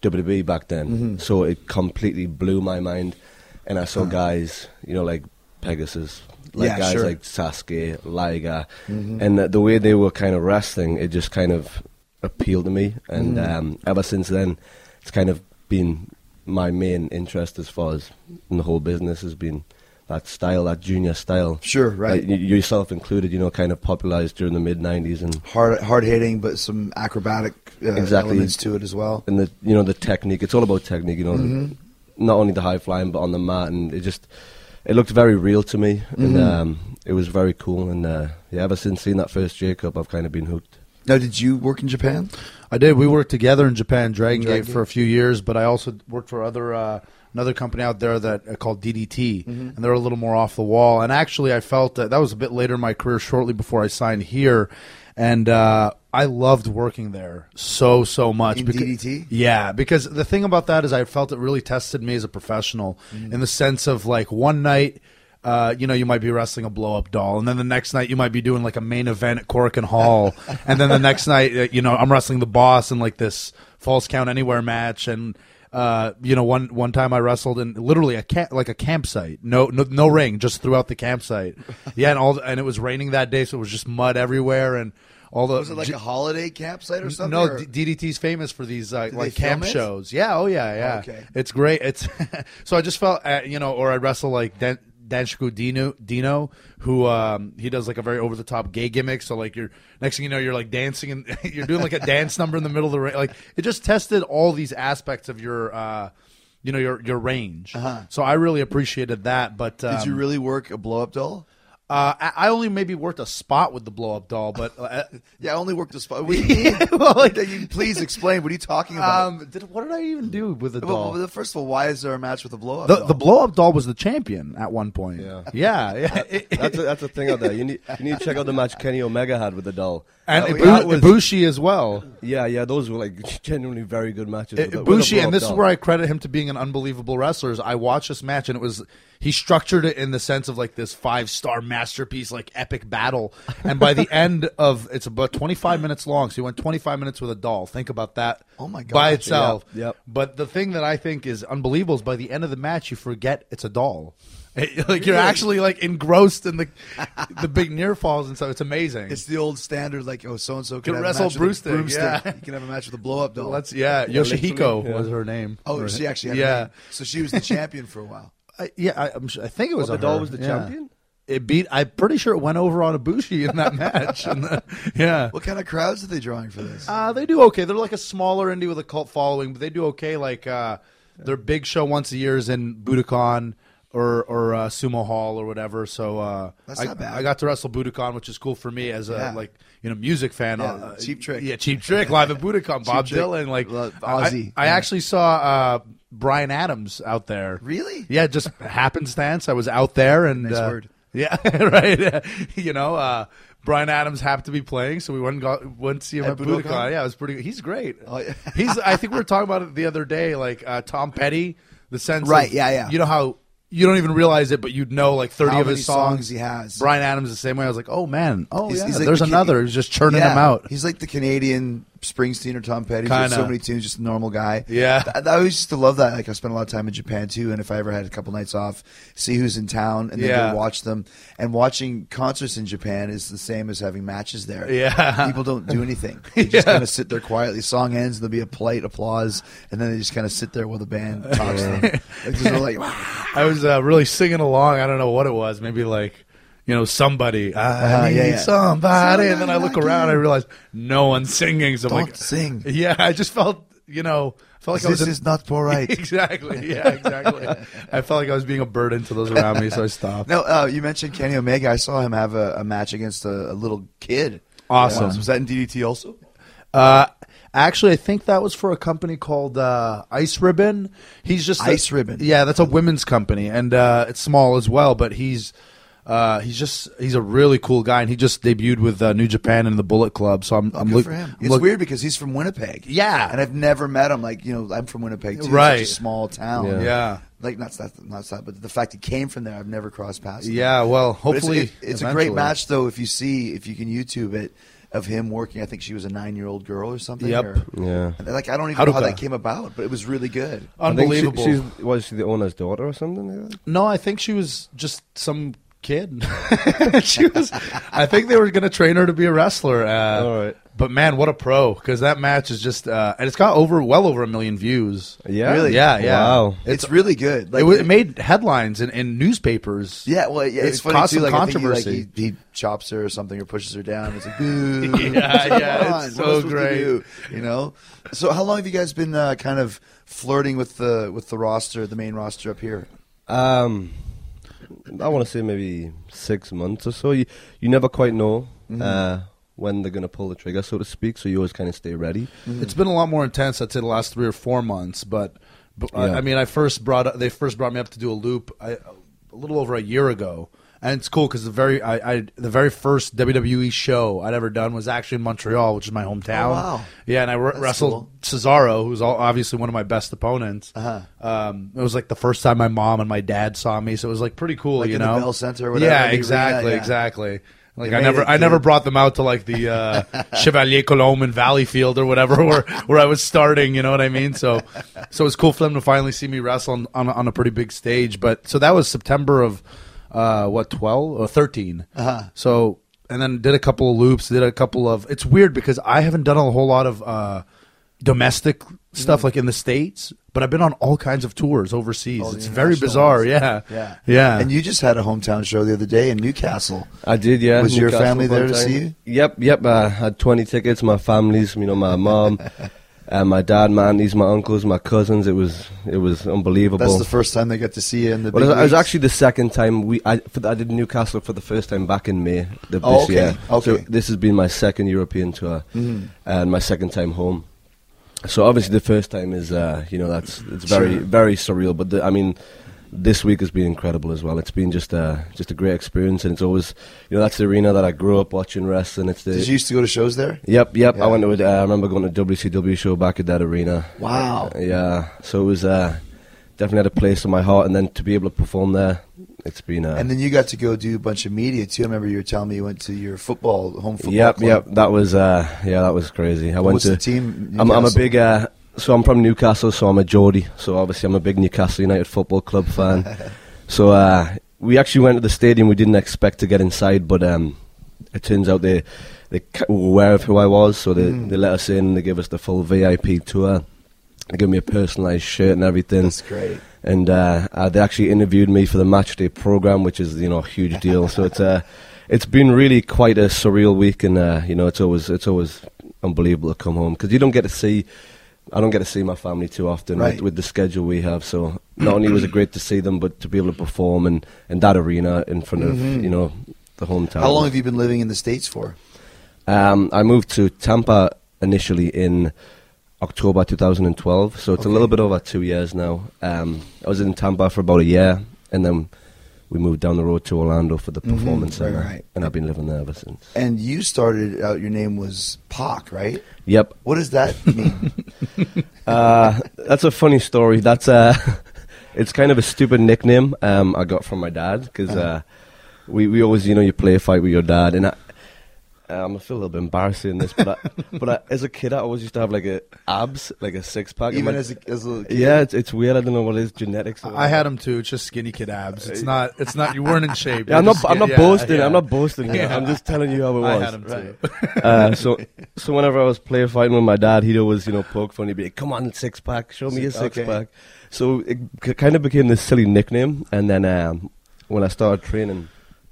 W W E back then, Mhm. so it completely blew my mind. And I saw guys, you know, like Pegasus, like Yeah, guys sure. like Sasuke, Liger, Mhm. and the, the way they were kind of wrestling, it just kind of appealed to me. And Mhm. um, ever since then, it's kind of been my main interest as far as in the whole business has been that style, that junior style. Sure, right. Like, y- yourself included, you know, kind of popularized during the mid nineties and Hard, hard hitting, but some acrobatic uh, exactly elements to it as well. And the you know the technique. It's all about technique. You know, Mhm. not only the high flying, but on the mat, and it just it looked very real to me, and Mhm. um, it was very cool. And uh, yeah, ever since seeing that first J Cup, I've kind of been hooked. Now, did you work in Japan? I did. We worked together in Japan, Dragon, Dragon Gate, for a few years, but I also worked for other uh, another company out there that uh, called D D T, Mhm. and they're a little more off the wall. And actually, I felt that that was a bit later in my career, shortly before I signed here, and uh, I loved working there so so much. In becau- D D T? Yeah, because the thing about that is I felt it really tested me as a professional Mm. in the sense of like one night. Uh, you know, you might be wrestling a blow-up doll, and then the next night you might be doing like a main event at Corrigan Hall, and then the next night, uh, you know, I'm wrestling the boss in like this false count anywhere match, and uh, you know, one one time I wrestled in literally a ca- like a campsite, no, no no ring, just throughout the campsite, yeah, and all, and it was raining that day, so it was just mud everywhere, and all the Was it like a holiday campsite or something? no, or- D- D D T's famous for these uh, Did like they film camp it? shows. Yeah, oh yeah, yeah. Okay. It's great. It's so I just felt uh, you know, or I wrestle like Dan- Danshiku Dino, Dino, who um, he does like a very over the top gay gimmick. So like you're next thing you know, you're like dancing and you're doing like a dance number in the middle of the ring. Like it just tested all these aspects of your. Uh, you know your your range, Uh-huh. so I really appreciated that. But um, Did you really work a blow up doll? Uh, I I only maybe worked a spot with the blow up doll, but uh, Yeah, I only worked a spot. What do you mean? well, like, Can you please explain? What are you talking about? um, did, what did I even do with the well, doll? well, first of all, why is there a match with a blow up The doll? the blow up doll was the champion at one point. Yeah. yeah, yeah. It- it- That's a, that's a thing out there. You need you need to check out the match Kenny Omega had with the doll. and Oh, Ibu- yeah. was- Ibushi as well. Yeah, yeah, those were like genuinely very good matches. It- with the- with the Ibushi, blow-up and this doll. is where I credit him to being an unbelievable wrestler. Is I watched this match and it was he structured it in the sense of like this five star masterpiece, like epic battle. And by the end of it's about twenty five minutes long, so he went twenty five minutes with a doll. Think about that. Oh my by gosh. itself. Yep, yep. But the thing that I think is unbelievable is by the end of the match, you forget it's a doll. It- like you're actually like engrossed in the the big near falls, and so it's amazing. It's the old standard, like, oh, so and so Can can have wrestle a match with a broomstick, broomstick. yeah. You can have a match with a blow up doll. Let's yeah, Yeah, Yoshihiko literally, was yeah. her name. oh, Or- she actually had a yeah. name. So she was the champion for a while. I, yeah, I, I'm, su- I think it was Well, a the doll her. was the Yeah. champion? It beat. I'm pretty sure it went over on Ibushi in that match. And the- yeah, What kind of crowds are they drawing for this? uh, they do okay. They're like a smaller indie with a cult following, but they do okay. Like uh, their big show once a year is in Budokan or or uh, Sumo Hall or whatever. So uh, That's I, not bad. I got to wrestle Budokan, which is cool for me as a Yeah. like you know music fan. Yeah, Uh, Cheap Trick. yeah, Cheap Trick live at Budokan. Bob Trick. Dylan, like Love- I- Ozzy. I, I Yeah. actually saw uh, Brian Adams out there. Really? Yeah, just happenstance. I was out there and Nice uh, word. Yeah, right. you know, uh, Brian Adams happened to be playing, so we went and got went to see him At at, Budokan. Budokan? Yeah, it was pretty. He's great. Oh, yeah. He's. I think we were talking about it the other day. Like uh, Tom Petty, the sense. Right, of- yeah, yeah. You know how you don't even realize it, but you'd know like thirty How of many his songs. songs he has. Brian Adams the same way. I was like, oh man, oh He's- yeah. he's like There's the Ca- another. He's just churning Yeah, them out. He's like the Canadian Springsteen or Tom Petty. He's got Kinda. so many tunes, just a normal guy. Yeah. Th- I always used to love that. Like I spent a lot of time in Japan too, and if I ever had a couple nights off, see who's in town and then Yeah. go watch them. And watching concerts in Japan is the same as having matches there. Yeah. People don't do anything. They just Yeah. kind of sit there quietly. Song ends, there'll be a polite applause, and then they just kind of sit there while the band talks to them. Like, they're like, I was uh, really singing along. I don't know what it was. Maybe like, you know, somebody. I Uh-huh, need yeah, yeah. somebody. And then I Somebody look like around. you. I realize no one's singing. So I'm don't like, sing. yeah, I just felt, you know, felt like I was This in- is not for right. exactly. Yeah, exactly. I felt like I was being a burden to those around me, so I stopped. No, uh, you mentioned Kenny Omega. I saw him have a, a match against a, a little kid. Awesome. Was that in D D T also? Uh, actually, I think that was for a company called uh, Ice Ribbon. He's just a- Ice Ribbon. Yeah, that's a women's company, and uh, it's small as well. But he's uh, he's just he's a really cool guy, and he just debuted with uh, New Japan and the Bullet Club. So I'm Oh, I'm good look- for him. I'm It's look- weird because he's from Winnipeg. Yeah. and I've never met him. Like you know, I'm from Winnipeg too. Right. Such a small town. Yeah. Yeah. Like not that, not that, but the fact he came from there, I've never crossed past. him. Yeah, well, But it's, hopefully, it- it's a eventually. great match though. If you see, if you can YouTube it, of him working. I think she was a nine-year-old girl or something. Yep. Or, Yeah. like I don't even know how Haruka. that came about, but it was really good. I think she- Unbelievable. she's, was she the owner's daughter or something like that? No, I think she was just some kid. she was. I think they were going to train her to be a wrestler. Uh, All right. But man, what a pro! Because that match is just, uh, and it's got over well over a million views. Yeah? Really? Yeah, yeah. Wow. It's, really good. It, wa- it made headlines in, in newspapers. Yeah, well, yeah, it's It funny caused too. some Like, I think he, like, controversy. he, he chops her or something or pushes her down. It's like, boo. Yeah, Come yeah, on, it's what am I so supposed to great. do? You know. So, how long have you guys been uh, kind of flirting with the with the roster, the main roster up here? Um, I want to say maybe six months or so. You you never quite know Mm-hmm. uh, when they're going to pull the trigger, so to speak. So you always kind of stay ready. It's been a lot more intense, I'd say, the last three or four months. But, but I- Yeah. I mean, I first brought they first brought me up to do a loop I, a little over a year ago, and it's cool because the very I, I the very first W W E show I'd ever done was actually in Montreal, which is my hometown. Oh, wow. Yeah, and I re- That's wrestled cool. Cesaro, who's all, obviously one of my best opponents. Uh-huh. Um, it was like the first time my mom and my dad saw me, so it was like pretty cool. Like you in the know, Bell Center or whatever, Yeah, the arena, exactly, yeah. exactly. Like You I made never, it, I never kid. brought them out to like the uh, Chevalier Colombe in Valleyfield or whatever, where where I was starting. You know what I mean? So, so it's cool for them to finally see me wrestle on on, on a pretty big stage. But so that was September of uh, what twelve or thirteen. Uh-huh. So and then did a couple of loops. Did a couple of. It's weird because I haven't done a whole lot of uh, domestic stuff Mm. like in the States, but I've been on all kinds of tours overseas. All the It's very international bizarre. ones. Yeah, Yeah, yeah. And you just had a hometown show the other day in Newcastle. I did, yeah. Was your Newcastle family there one to time. see you? Yep, yep. I had twenty tickets. My families, you know, my mom, uh, my dad, my aunties, my uncles, my cousins. It was, it was unbelievable. That's the first time they got to see you in the. Well, big it was leagues? actually the second time we. I, for the, I did Newcastle for the first time back in May of this Oh, okay, year. okay. So this has been my second European tour Mhm. and my second time home. So obviously the first time is, uh, you know, that's it's very Sure. very surreal. But the, I mean, this week has been incredible as well. It's been just a just a great experience, and it's always, you know, that's the arena that I grew up watching wrestling. It's the Did you used to go to shows there? Yep, yep. Yeah. I went to. Uh, I remember going to a W C W show back at that arena. Wow. Uh, yeah. So it was uh, definitely had a place in my heart, and then to be able to perform there, it's been. Uh, And then you got to go do a bunch of media too. I remember you were telling me you went to your football home football Yep, club. yep. That was. Uh, yeah, that was crazy. I went What's to the team? I'm, I'm a Newcastle? big. Uh, so I'm from Newcastle, so I'm a Geordie. So obviously I'm a big Newcastle United Football Club fan. So uh, we actually went to the stadium. We didn't expect to get inside, but um, it turns out they they ca- were aware of who I was, so they Mm. they let us in. They gave us the full V I P tour. They gave me a personalised shirt and everything. That's great. And uh, uh, they actually interviewed me for the match day program, which is, you know, a huge deal. So it's uh, it's been really quite a surreal week, and uh, you know, it's always it's always unbelievable to come home because you don't get to see. I don't get to see my family too often Right. with, with the schedule we have. So not only was it great to see them, but to be able to perform in, in that arena in front of, Mhm. you know, the hometown. How long have you been living in the States for? Um, I moved to Tampa initially in October two thousand twelve, so it's a Okay. little bit over two years now. Um, I was in Tampa for about a year, and then we moved down the road to Orlando for the Mhm, performance right, center, right. and I've been living there ever since. And you started out. Your name was Pac, right? Yep. What does that mean? Uh, that's a funny story. That's uh, it's kind of a stupid nickname um, I got from my dad because uh, we we always, you know, you play a fight with your dad, and I, um, I feel a little bit embarrassed saying this, but I, but I, as a kid, I always used to have like a abs, like a six pack. Even as a, as a little kid? Yeah, it's, it's weird. I don't know what it is, genetics. or I had them too. It's just skinny kid abs. It's not. It's not. You weren't in shape. Yeah, I'm You're not. just I'm not skinny- yeah, boasting. yeah. I'm not boasting. Here. Yeah. I'm just telling you how it I was. had 'em too. Uh, so, so whenever I was player fighting with my dad, he'd always, you know, poke fun. He'd be like, "Come on, six pack. Show me a six Okay. pack." So it c- kind of became this silly nickname. And then um, when I started training,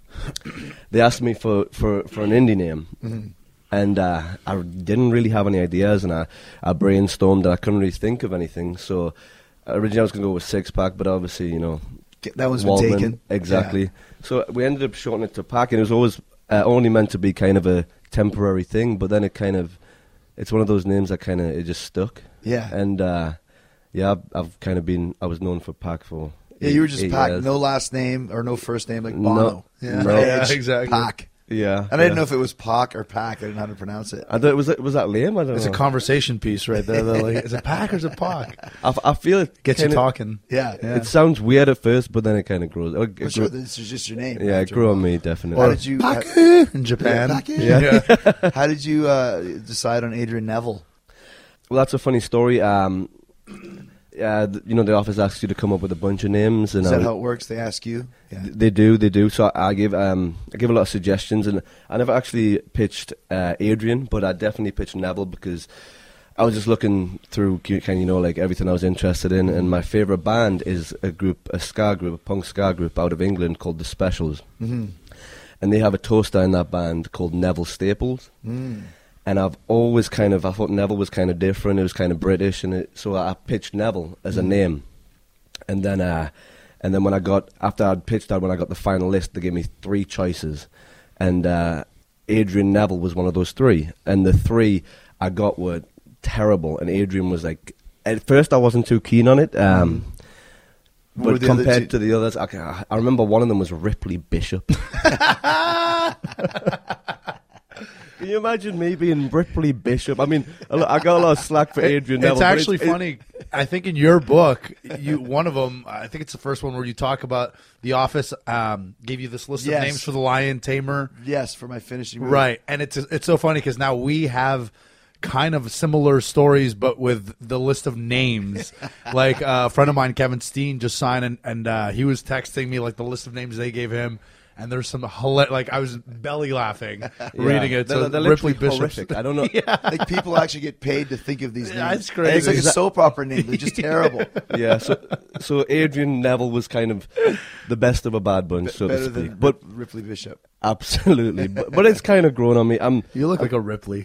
they asked me for, for, for an indie name. Mhm. And uh, I didn't really have any ideas, and I, I brainstormed, and I couldn't really think of anything. So originally I was going to go with six pack, but obviously, you know, Get- that one's been Waldman, taken. exactly. So we ended up shortening it to pack, and it was always uh, only meant to be kind of a temporary thing. But then it kind of, it's one of those names that kind of it just stuck. Yeah. And uh, yeah, I've, I've kind of been, I was known for Pac for. Yeah, you were just eight Pac. years. No last name or no first name like No, Bono. Yeah, no. Yeah, Edge, exactly. Pac. Yeah. And I didn't yeah. know if it was Pac or Pac. I didn't know how to pronounce it. I thought, was, it, was that lame? I don't It's know. a conversation piece right there. They're like, is it Pac or is it Pac? I, I feel it Gets you kinda- talking. Yeah. Yeah. It sounds weird at first, but then it kind of grows. It, it I'm sure grew- this is just your name. yeah, it after grew a on while. me, definitely. How did you? Pac how- in Japan. Pac? Yeah. How did you uh, decide on Adrian Neville? Well, that's a funny story. Um, uh, th- you know, the office asks you to come up with a bunch of names, and Is I that was- how it works? They ask you. Yeah. They do, they do. So I give, um, I give a lot of suggestions, and I never actually pitched uh, Adrian, but I definitely pitched Neville because I was just looking through, kind of, you know, like everything I was interested in, and my favorite band is a group, a ska group, a punk ska group out of England called the Specials, Mm-hmm. and they have a toaster in that band called Neville Staples. Mm. And I've always kind of, I thought Neville was kind of different. It was kind of British, and it, so I pitched Neville as a name. And then, uh, and then when I got after I'd pitched that, when I got the final list, they gave me three choices, and uh, Adrian Neville was one of those three. And the three I got were terrible, and Adrian was like, at first I wasn't too keen on it. Um, What were But the other compared two? to the others, I, ca- I remember one of them was Ripley Bishop. Can you imagine me being Ripley Bishop? I mean, a lo- I got a lot of slack for Adrian Neville. It's but actually it- funny. I think in your book, you one of them. I think it's the first one where you talk about The Office. Um, gave you this list Yes. of names for the Lion Tamer, Yes, for my finishing move. right? And it's it's so funny because now we have kind of similar stories, but with the list of names. Like uh, a friend of mine, Kevin Steen, just signed, and, and uh, he was texting me like the list of names they gave him. And there's some hila- like I was belly laughing reading it. They're- So they're Ripley literally Bishop. horrific. I don't know. Like people actually get paid to think of these names. Yeah, it's And crazy. It's like a soap opera name. They're just terrible. Yeah, so so Adrian Neville was kind of the best of a bad bunch, so to Better speak. than But Ripley Bishop. absolutely, but, but it's kind of grown on me. I'm. You look like a Ripley.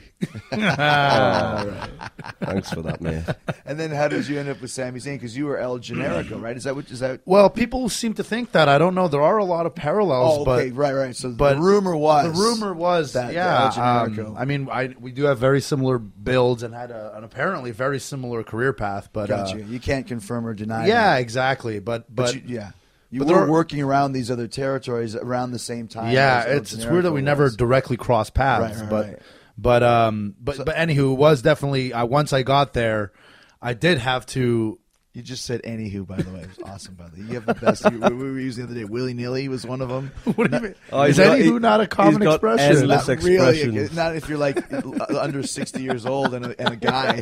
Thanks for that, man. And then how did you end up with Sami Zayn? Because you were El Generico, right? Is that what? Is that? Well, people seem to think that. I don't know. There are a lot of parallels, Oh, okay, but right, right. So but the rumor was the rumor was that yeah. the El Generico. um, I mean, I we do have very similar builds and had a, an apparently very similar career path. But Got uh, you. You can't confirm or deny. yeah, that. exactly. But but, but, you, yeah, you but were there are- working around these other territories around the same time. yeah, as El it's it's weird that we Generico never was. directly crossed paths. Right, right, but right. but um but but anywho, it was definitely. I once I got there, I did have to. You just said anywho, by the way. It was awesome, by the way. You have the best. You, we we were using the other day. Willy nilly was one of them. What do you mean? Oh, Is he's got- anywho he- not a common he's got expression? endless Not really. expressions. Not if you're like under sixty years old and a, and a guy.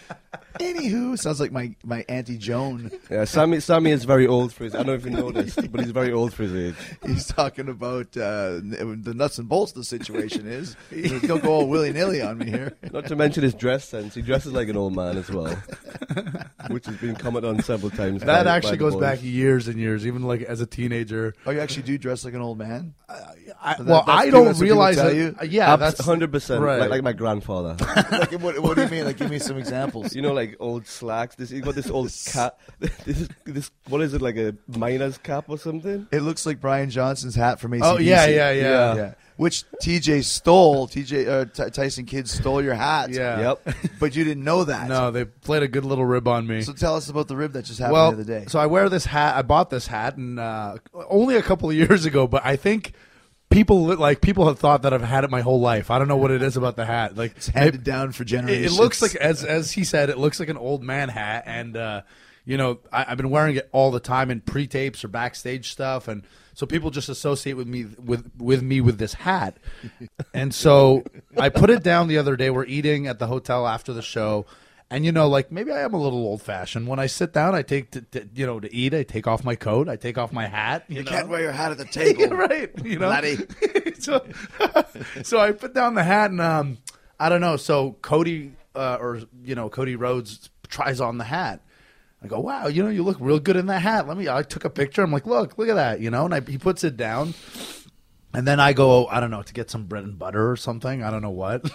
Anywho, sounds like my, my Auntie Joan. Yeah, Sammy Sammy is very old for his. I don't know if you noticed, but he's very old for his age. He's talking about uh, the nuts and bolts of the situation is. Don't go all willy nilly on me here. Not to mention his dress sense. He dresses like an old man as well, which has been commented on several times. That by- actually by the goes boys. back years and years, even like as a teenager. Oh, you actually do dress like an old man? I, That- well, that's I good, don't that's what people realize tell that. you? uh, Yeah, Abs- that's one hundred percent, right. like, like my grandfather. Like, what, what do you mean? Like, give me some examples. You know, like old slacks. This you got this old cap. This this what is it, like a miner's cap or something? It looks like Brian Johnson's hat from A C D C. Oh, yeah, yeah, yeah. yeah. Which T J stole. T J uh, T- Tyson Kidd stole your hat. Yeah. Yep. But you didn't know that. No, they played a good little rib on me. So tell us about the rib that just happened well, the other day. so I wear this hat. I bought this hat and uh, only a couple of years ago, but I think people like people have thought that I've had it my whole life. I don't know what it is about the hat. Like it's handed it, down for it, generations. it looks like as as he said, it looks like an old man hat, and uh, you know I, I've been wearing it all the time in pre-tapes or backstage stuff, and so people just associate with me with with me with this hat. And so I put it down the other day. We're eating at the hotel after the show. And, you know, like, maybe I am a little old-fashioned. When I sit down, I take, to, to, you know, to eat, I take off my coat, I take off my hat. You, You know? can't wear your hat at the table. Yeah, right. You know? Laddie. so, so I put down the hat, and um, I don't know. So Cody, uh, or, you know, Cody Rhodes tries on the hat. I go, wow, you know, you look real good in that hat. Let me, I took a picture. I'm like, look, look at that, you know? And I, he puts it down. And then I go, I don't know, to get some bread and butter or something. I don't know what.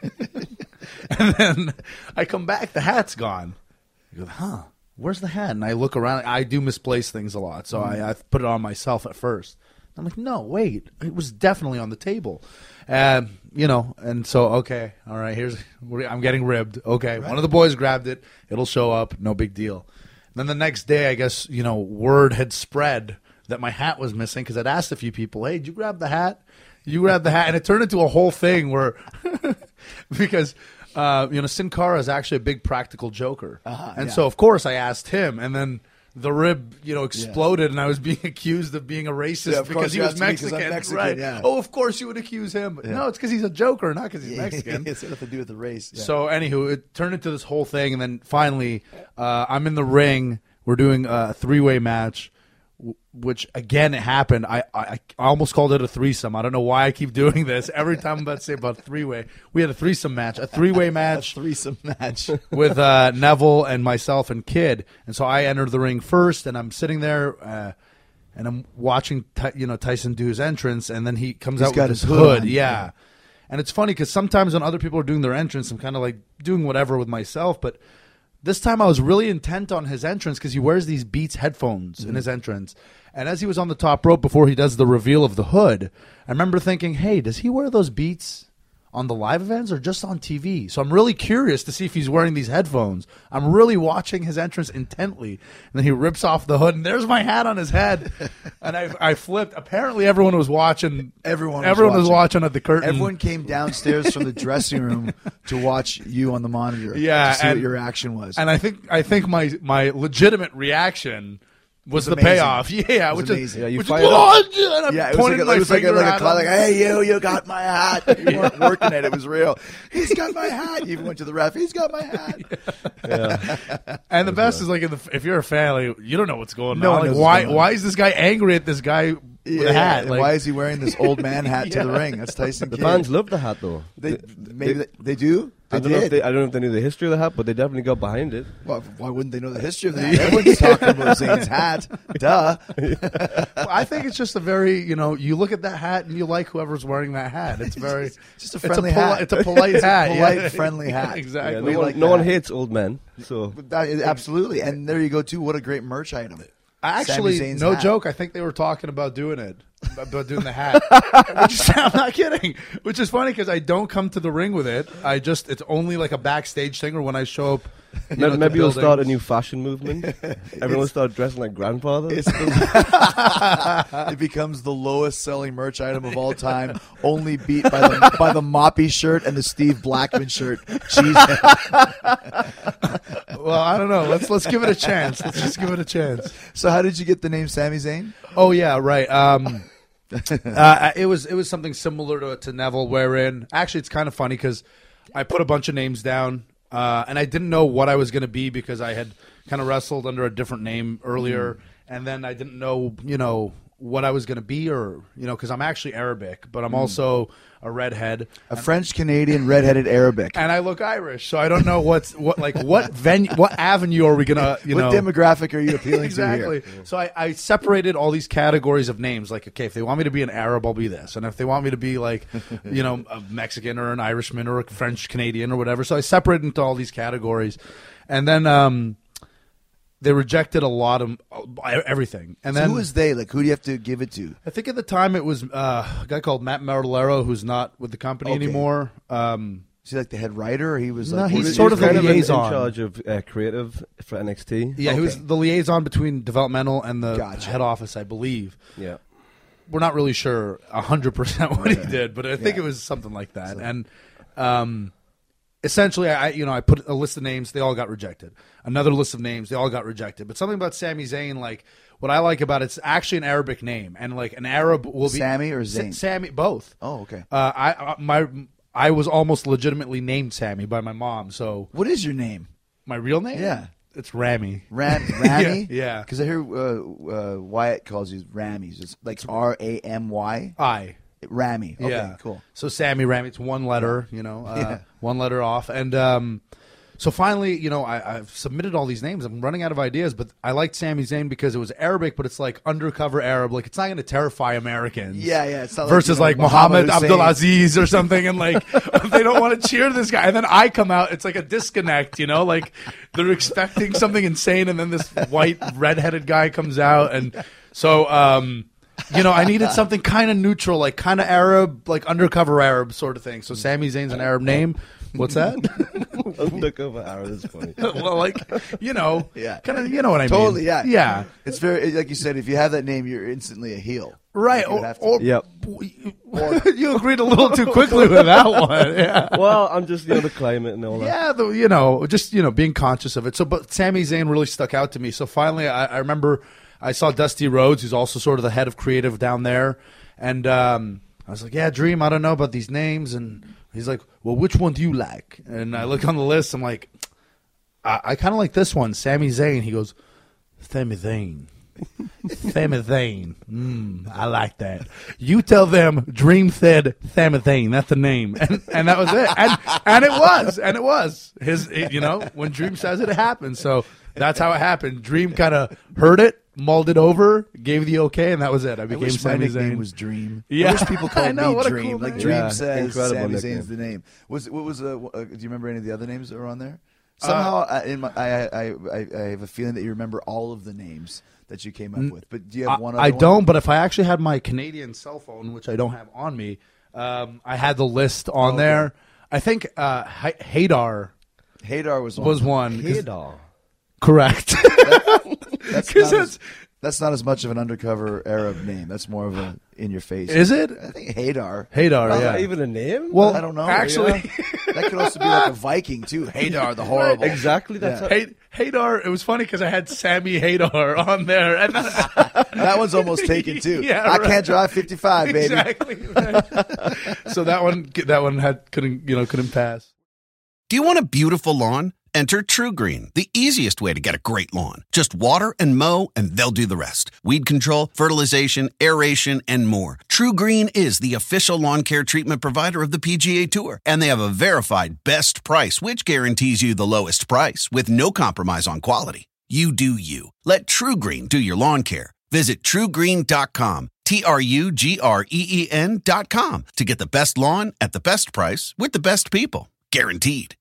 And then I come back, the hat's gone. I go, huh, where's the hat? And I look around. I do misplace things a lot, so I, I put it on myself at first. I'm like, no, wait, it was definitely on the table. And, you know, and so, okay, all right, here's, I'm getting ribbed. Okay, one of the boys grabbed it. It'll show up, no big deal. Then the next day, I guess, you know, word had spread that my hat was missing because I'd asked a few people, hey, did you grab the hat? You grabbed the hat, and it turned into a whole thing where because uh, you know Sin Cara is actually a big practical joker, Uh-huh, and yeah. so of course I asked him, and then the rib you know exploded, and I was being accused of being a racist Yeah, of because course he you was have to be 'cause I'm Mexican, Mexican, right? yeah. Oh, of course you would accuse him. Yeah. No, it's because he's a joker, not because he's Mexican. It's nothing to do with the race. Yeah. So, anywho, it turned into this whole thing, and then finally, uh, I'm in the ring. We're doing a three-way match, w- which again it happened. I, I I almost called it a threesome. I don't know why I keep doing this every time I'm about to say about three-way. We had a threesome match, a three-way match, a threesome match with uh, Neville and myself and Kid. And so I entered the ring first, and I'm sitting there. Uh, and I'm watching, Ty- you know, Tyson do his entrance, and then he comes He's out got with his his hood. hood on. Yeah. Yeah. And it's funny because sometimes when other people are doing their entrance, I'm kind of like doing whatever with myself. But this time I was really intent on his entrance because he wears these Beats headphones Mm-hmm. in his entrance. And as he was on the top rope before he does the reveal of the hood, I remember thinking, hey, does he wear those Beats on the live events or just on T V? So I'm really curious to see if he's wearing these headphones. I'm really watching his entrance intently. And then he rips off the hood, and there's my hat on his head. And I I flipped. Apparently everyone was watching. Everyone was everyone was watching. watching at the curtain. Everyone came downstairs from the dressing room to watch you on the monitor. Yeah, to see and- what your reaction was. And I think I think my my legitimate reaction was, was the amazing. payoff. Yeah, It was which amazing. is Yeah, you which fired is, up. and I'm yeah, it was pointing like a, my it was like a, finger like a at clown, him. like, hey, you, you got my hat. You weren't working it. It was real. He's got my hat. You even went to the ref. He's got my hat. And the best is like in the, if you're a fan, like, you don't know what's going No on. one Like, knows why what's going on. why is this guy angry at this guy with Yeah, a hat? and Like, why is he wearing this old man hat to the Yeah. ring? That's Tyson The Kidd. fans love the hat, though. They, maybe they, they do. They I don't know if did. they, I don't know if they knew the history of the hat, but they definitely got behind it. Well, why wouldn't they know the history of the hat? Everyone's talking about Zane's hat. Duh. Well, I think it's just a very, you know, you look at that hat and you like whoever's wearing that hat. It's very, It's just a friendly it's a poli- hat. It's a polite It's a hat. polite, yeah. friendly hat. Exactly. Yeah, no We one, like no that. one hates old men. So That is- absolutely. And there you go, too. What a great merch item. Actually, Sami Zayn's no hat. joke. I think they were talking about doing it, about doing the hat. Which is, I'm not kidding. Which is funny because I don't come to the ring with it. I just it's only like a backstage thing, or when I show up. You know, maybe, to maybe you'll start a buildings. new fashion movement. Everyone will start dressing like grandfathers. It's the, it becomes the lowest selling merch item of all time, only beat by the, by the Moppy shirt and the Steve Blackman shirt. Jeez. Well, I don't know. Let's let's give it a chance. Let's just give it a chance. So, how did you get the name Sami Zayn? Oh yeah, right. Um, uh, it was it was something similar to to Neville, wherein actually it's kind of funny because I put a bunch of names down, uh, and I didn't know what I was going to be because I had kind of wrestled under a different name earlier, and then I didn't know, you know, what I was going to be, or you know, because I'm actually Arabic, but I'm also a redhead, A French Canadian redheaded Arabic. and I look Irish, so I don't know what's what like what venue, what avenue are we gonna, you what know, demographic are you appealing exactly. to here? So I, I separated all these categories of names. Like, okay, if they want me to be an Arab, I'll be this, and if they want me to be like, you know, a Mexican or an Irishman or a French Canadian or whatever, so I separated into all these categories, and then um, they rejected a lot of uh, everything. And So then who is they? Like, who do you have to give it to? I think at the time it was uh, a guy called Matt Martellero, who's not with the company Okay. anymore. Um, Is he like the head writer? Or he was No, like, he's what- sort of the kind of in, in liaison. charge of uh, creative for N X T. yeah, he was Okay. the liaison between developmental and the Gotcha. head office, I believe. Yeah. We're not really sure one hundred percent what he did, but I think Yeah. it was something like that. And um, essentially, I you know I put a list of names, they all got rejected. Another list of names, they all got rejected. But something about Sami Zayn, like what I like about it, it's actually an Arabic name, and like an Arab will be Sammy or Sa- Zayn? Sammy, both. Oh, okay. Uh, I uh, my I was almost legitimately named Sammy by my mom. So What is your name? my real name, Yeah. it's Rami. Ram, Rami? Yeah, yeah. Because I hear uh, uh, Wyatt calls you Rami. It's like R A M Y. I. Rami. Okay, Yeah, cool. So Sammy Rami, it's one letter, you know, uh, Yeah. one letter off, and um, so finally, you know, I, I've submitted all these names. I'm running out of ideas, but I liked Sami Zayn because it was Arabic, but it's like undercover Arab. Like it's not going to terrify Americans. Yeah, yeah, it's not like, versus you know, like Muhammad Muhammad Abdulaziz or something, and like they don't want to cheer this guy, and then I come out, it's like a disconnect, you know, like they're expecting something insane, and then this white redheaded guy comes out, and so. um You know, I needed something kind of neutral, like kind of Arab, like undercover Arab sort of thing. So Sami Zayn's an Arab name, What's that? Undercover arrow is funny. Well, like, you know, Yeah. kind of, you know what I Totally, mean? yeah. Yeah. It's very, like you said, if you have that name, you're instantly a heel. Right. You would Or, have to or, be. Yep. you agreed a little too quickly with that one. Yeah. Well, I'm just, you know, the climate and all that. Yeah, the, you know, just, you know, being conscious of it. So, but Sami Zayn really stuck out to me. So finally, I, I remember I saw Dusty Rhodes, who's also sort of the head of creative down there. And um, I was like, yeah, Dream, I don't know about these names. And he's like, well, which one do you like? And I look on the list. I'm like, I, I kind of like this one, Sami Zayn. He goes, Sami Zayn. Sami Zayn. Mm, I like that. You tell them Dream said Sami Zayn. That's the name. And, and that was it. And, and it was. And it was. His, it, you know, when Dream says it, it happens. So that's how it happened. Dream kind of heard it, mulled it over, gave the okay, and that was it. I I became wish my Sami nickname Zayn. was Dream. Yeah. I wish people I called know, me what a Dream. cool like name. Dream Yeah, says, incredible Sami nickname. Zayn's the name. Was what was uh, uh, do you remember any of the other names that were on there? Somehow, I, in my, I, I I I have a feeling that you remember all of the names that you came up with. But do you have I, one? Other I one? don't, but if I actually had my Canadian cell phone, which I don't have on me, um, I had the list on Okay. there. I think uh, H- Hadar Hadar was one. was one. 'cause- Hadar. Correct. That's 'Cause not, that's- as, that's not as much of an undercover Arab name. That's more of a in your face. Is it? I think Hadar. Hadar, Is yeah. that even a name? Well, I don't know. Actually, yeah. That could also be like a Viking too. Hadar the horrible. Exactly. That's Yeah. how- Hay- Hadar, it was funny because I had Sammy Hadar on there. And that, That one's almost taken too. Yeah, I right. can't drive fifty-five, baby. exactly. Right. So that one, that one had couldn't you know couldn't pass. Do you want a beautiful lawn? Enter TruGreen, the easiest way to get a great lawn. Just water and mow, and they'll do the rest. Weed control, fertilization, aeration, and more. TruGreen is the official lawn care treatment provider of the P G A Tour, and they have a verified best price, which guarantees you the lowest price with no compromise on quality. You do you. Let TruGreen do your lawn care. Visit true green dot com, T R U G R E E N dot com, to get the best lawn at the best price with the best people. Guaranteed.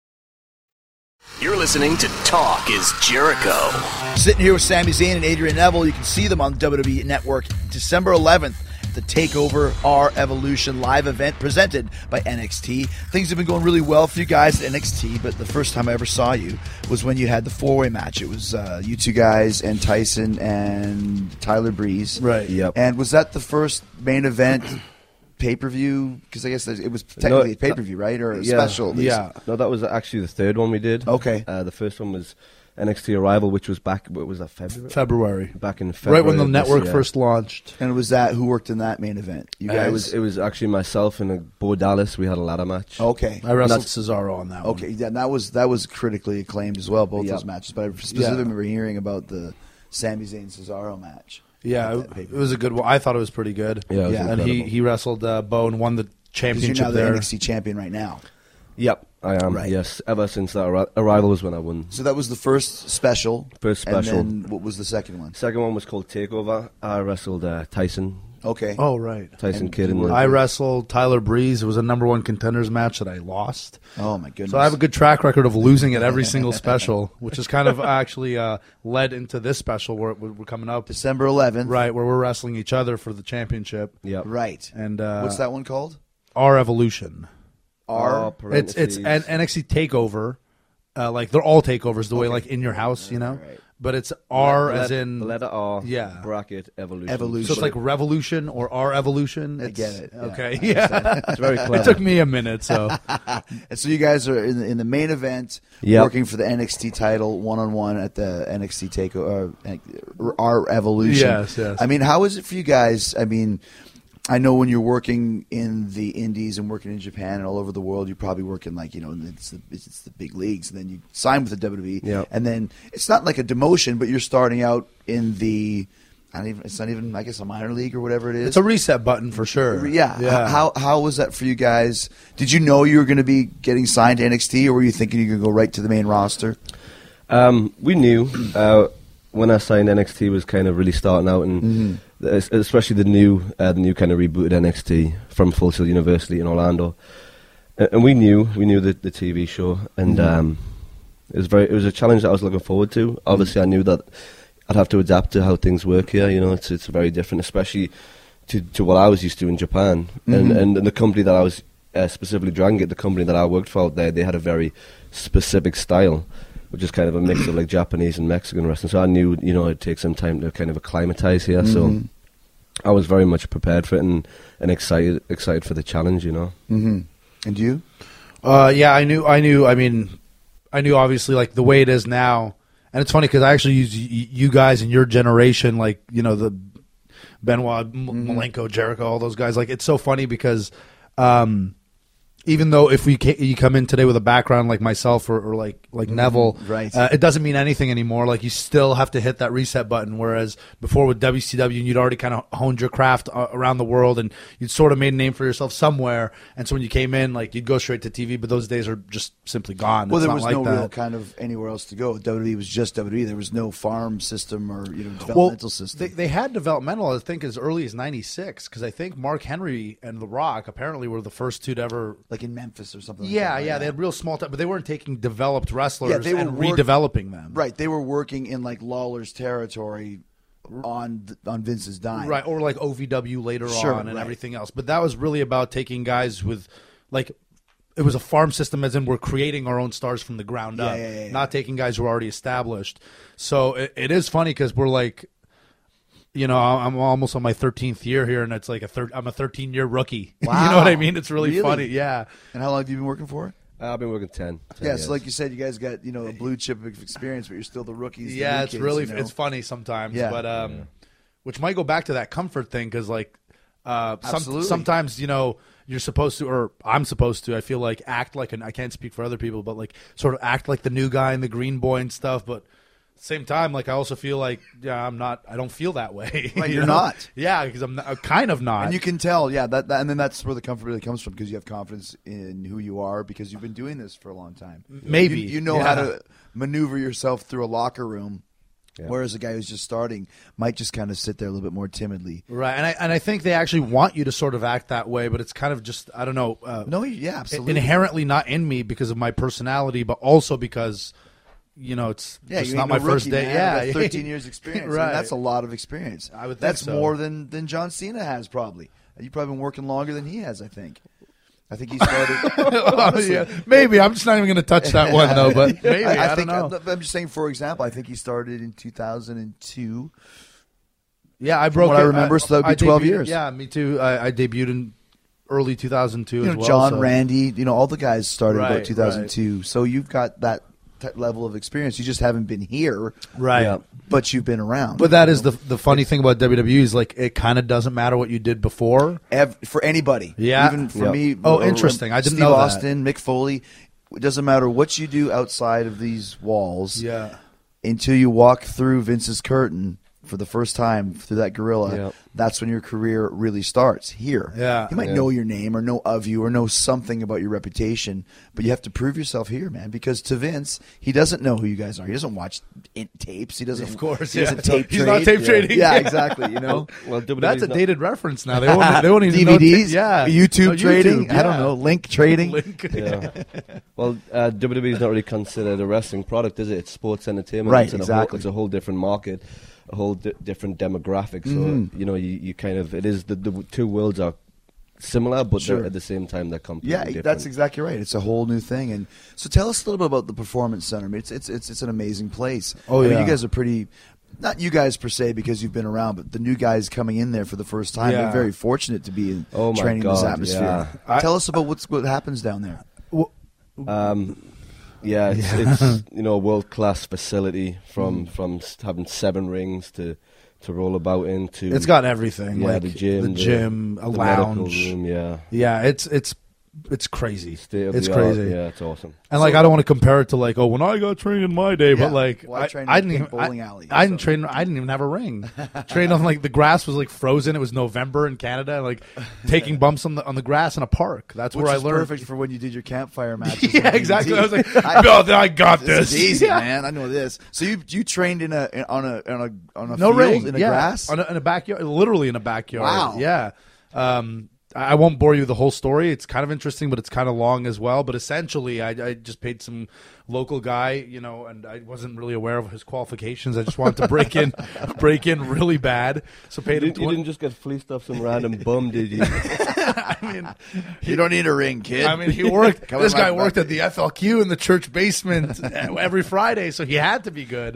You're listening to Talk is Jericho. Sitting here with Sami Zayn and Adrian Neville. You can see them on W W E Network December eleventh. The TakeOver R Evolution live event presented by N X T. Things have been going really well for you guys at N X T, but the first time I ever saw you was when you had the four-way match. It was uh, you two guys and Tyson and Tyler Breeze. Right. Yep. And was that the first main event pay-per-view? Because I guess it was technically No, a pay-per-view, right? Or a yeah, special at least. Yeah. No, that was actually the third one we did. Okay. Uh, the first one was N X T Arrival, which was back. What was that? February. February. Back in February. Right when the of this network year. first launched. And it was that who worked in that main event? You Uh, guys? it was it was actually myself and uh, Bo Dallas. We had a ladder match. Okay. I wrestled That's- Cesaro on that one. Okay, yeah, that was that was critically acclaimed as well, both Yep. those matches. But I specifically remember hearing about the Sami Zayn Cesaro match. Yeah, At it, that pay-per-view. it was a good one. I thought it was pretty good. Yeah, it was Yeah. And he, incredible. he wrestled uh, Bo and won the Because championship you're now the there. N X T champion right now. Yep, I am. Right. Yes, ever since that arri- Arrival was when I won. So that was the first special. First special. And then what was the second one? Second one was called Takeover. I wrestled uh, Tyson. Okay. Oh, right. Tyson And Kidd. you In were- the, I wrestled Tyler Breeze. It was a number one contenders match that I lost. Oh my goodness. So I have a good track record of losing at every single special, which is kind of actually uh, led into this special where we're we're coming up. December eleventh. Right, where we're wrestling each other for the championship. Yep. Right. And uh, What's that one called? Our Evolution. R. Oh, It's it's parentheses. an N X T Takeover. Uh, like they're all takeovers, the way like in your house, you know. right. But it's R Le- as le- in letter R. Yeah. Bracket Evolution. Evolution. So it's like Revolution or R Evolution. I It's, get it. Yeah, Okay, I yeah. It's very clever. It took me a minute, so And so you guys are in the, in the main event, Yep. working for the N X T title one on one at the N X T Takeover, uh, our Evolution. Yes, yes. I mean, how is it for you guys? I mean, I know when you're working in the Indies and working in Japan and all over the world, you're probably working like you know it's the it's the big leagues, and then you sign with the W W E, Yep. and then it's not like a demotion, but you're starting out in the. I don't even. It's not even. I guess a minor league or whatever it is. it's a reset button for sure. Yeah. yeah. H- How how was that for you guys? Did you know you were going to be getting signed to N X T, or were you thinking you could go right to the main roster? Um, we knew uh, when I signed N X T was kind of really starting out, and Mm-hmm. es- especially the new, uh, the new kind of rebooted N X T from Full Sail University in Orlando, and, and we knew, we knew the, the T V show, and Mm-hmm. um, it was very, it was a challenge that I was looking forward to. Obviously, I knew that I'd have to adapt to how things work here. You know, it's it's very different, especially to to what I was used to in Japan, and, Mhm. and and the company that I was uh, specifically Dragon Gate, the company that I worked for out there, they had a very specific style, which is kind of a mix of like Japanese and Mexican wrestling. So I knew, you know, it'd take some time to kind of acclimatize here. Mm-hmm. So I was very much prepared for it and, and excited excited for the challenge, you know. Mm-hmm. And you? Uh, yeah, I knew. I knew. I mean, I knew obviously like the way it is now, and it's funny because I actually use y- you guys in your generation, like you know the Benoit, M- Mm-hmm. Malenko, Jericho, all those guys. Like it's so funny because. Um, Even though if we ca- you come in today with a background like myself or, or like like Neville, right. uh, it doesn't mean anything anymore. Like you still have to hit that reset button. Whereas before with W C W, you'd already kind of honed your craft uh, around the world, and you'd sort of made a name for yourself somewhere. And so when you came in, like you'd go straight to T V. But those days are just simply gone. Well, It's there not was like no that. real kind of anywhere else to go. W W E was just W W E. There was no farm system or you know developmental well, system. They, they had developmental, I think, as early as ninety-six, because I think Mark Henry and The Rock apparently were the first two to ever. Like in Memphis or something. Like Yeah, that, yeah, right? they had real small time, but they weren't taking developed wrestlers Yeah, they were and work- redeveloping them. Right, they were working in like Lawler's territory on th- on Vince's dime. Right, or like O V W later Sure, on and right. everything else. But that was really about taking guys with, like, it was a farm system, as in we're creating our own stars from the ground Yeah, up, yeah, yeah, yeah. not taking guys who are already established. So it, it is funny because we're like, you know, I'm almost on my thirteenth year here, and it's like a thir- I'm a thirteen year rookie. Wow. You know what I mean? It's really, Really? funny. Yeah. And how long have you been working for it? Uh, I've been working ten. ten Yeah, years. so like you said, you guys got you know a blue chip of experience, but you're still the rookies. the Yeah, new it's kids, really you know? it's funny sometimes, Yeah. but um, which might go back to that comfort thing because like uh, some, Absolutely. sometimes you know you're supposed to, or I'm supposed to. I feel like act like an I can't speak for other people, but like sort of act like the new guy and the green boy and stuff, but. Same time, like I also feel like yeah, I'm not. I don't feel that way. Right, you you're know? not. Yeah, because I'm, not, I'm kind of not. And you can tell, yeah, that, that and then that's where the comfort really comes from because you have confidence in who you are because you've been doing this for a long time. Maybe. you, you know Yeah. how to maneuver yourself through a locker room, Yeah. whereas a guy who's just starting might just kind of sit there a little bit more timidly. Right, and I and I think they actually want you to sort of act that way, but it's kind of just I don't know. Uh, No, yeah, absolutely. inherently not in me because of my personality, but also because. You know, it's Yeah, just you not ain't my no first rookie, day. man. Yeah, I've got thirteen years experience. Right. And that's a lot of experience. I would think That's so. more than than John Cena has probably. You've probably been working longer than he has. I think. I think he started. honestly. yeah, maybe I'm just not even going to touch that one though. But maybe I, I, don't think know. I'm just saying. For example, I think he started in two thousand two. Yeah, I broke. what I it. remember, so that would be I twelve debuted- years. Yeah, me too. I, I debuted in early two thousand two You know, as well. John, so- Randy, you know, all the guys started Right, about two thousand two. So you've got that t- level of experience. You just haven't been here, Right. Yeah. but you've been around. But that is the the funny thing about W W E is like it kind of doesn't matter what you did before. Ev- for anybody. Yeah. Even for Yeah. me. Oh, or- interesting. I didn't Steve know that. Austin, Mick Foley. It doesn't matter what you do outside of these walls Yeah. until you walk through Vince's curtain for the first time through that gorilla. Yeah. That's when your career really starts here. Yeah. You might Yeah. know your name or know of you or know something about your reputation, but you have to prove yourself here, man, because to Vince, he doesn't know who you guys are. He doesn't watch in- tapes. He doesn't, Of course, he yeah. doesn't tape He's trade. not tape Yeah. trading. Yeah, Yeah. exactly, you know. Well, W W E's That's a not- dated reference now. They won't. They won't even D know. V Ds, yeah. YouTube Oh, trading. YouTube, I don't yeah. know, link trading. Link. Yeah. Well, uh, W W E is not really considered a wrestling product, is it? It's sports entertainment. Right, It's in a exactly. whole, it's a whole different market, a whole di- different demographic. So Mhm. you know, you, you kind of it is the, the two worlds are similar, but Sure. they're, at the same time they're completely Yeah, different. that's exactly right. It's a whole new thing. And so, tell us a little bit about the Performance Center. I mean, it's it's it's, it's an amazing place. Oh, I mean, yeah. you guys are pretty. Not you guys per se because you've been around, but the new guys coming in there for the first time. Yeah. They're very fortunate to be in Oh, my training in this God, atmosphere. yeah. I- Tell us about what's what happens down there. Um, yeah, it's, it's you know a world class facility from from s- having seven rings to to roll about into. It's got everything. Yeah, like the gym, the gym, a the medical lounge. room, yeah, Yeah, it's it's it's crazy. State of It's the art, crazy. Yeah, it's awesome. And like, I don't want to compare it to like, oh, when I got trained in my day, Yeah. but like, Well, I I, trained I in didn't a even, bowling I, alley, I didn't so. train. I didn't even have a ring. Trained on like the grass was like frozen. It was November in Canada. Like taking bumps on the on the grass in a park. That's Which where I is learned. perfect for when you did your campfire matches. Yeah, on exactly. T V. I was like, no, I got This this. is easy, Yeah. man. I know this. So you you trained in a in, on a on a on a No field ring. in a yeah. grass. on a, in a backyard, literally in a backyard. Wow. Yeah. Um, I I won't bore you with the whole story. It's kind of interesting, but it's kind of long as well. But essentially, I, I just paid some local guy, you know, and I wasn't really aware of his qualifications. I just wanted to break in, break in really bad. So You paid him. didn't, you twenty didn't just get fleeced off some random bum, did you? I mean, you don't need a ring, kid. I mean, he worked. Come this in my guy worked bucket. at the F L Q in the church basement every Friday, so he had to be good.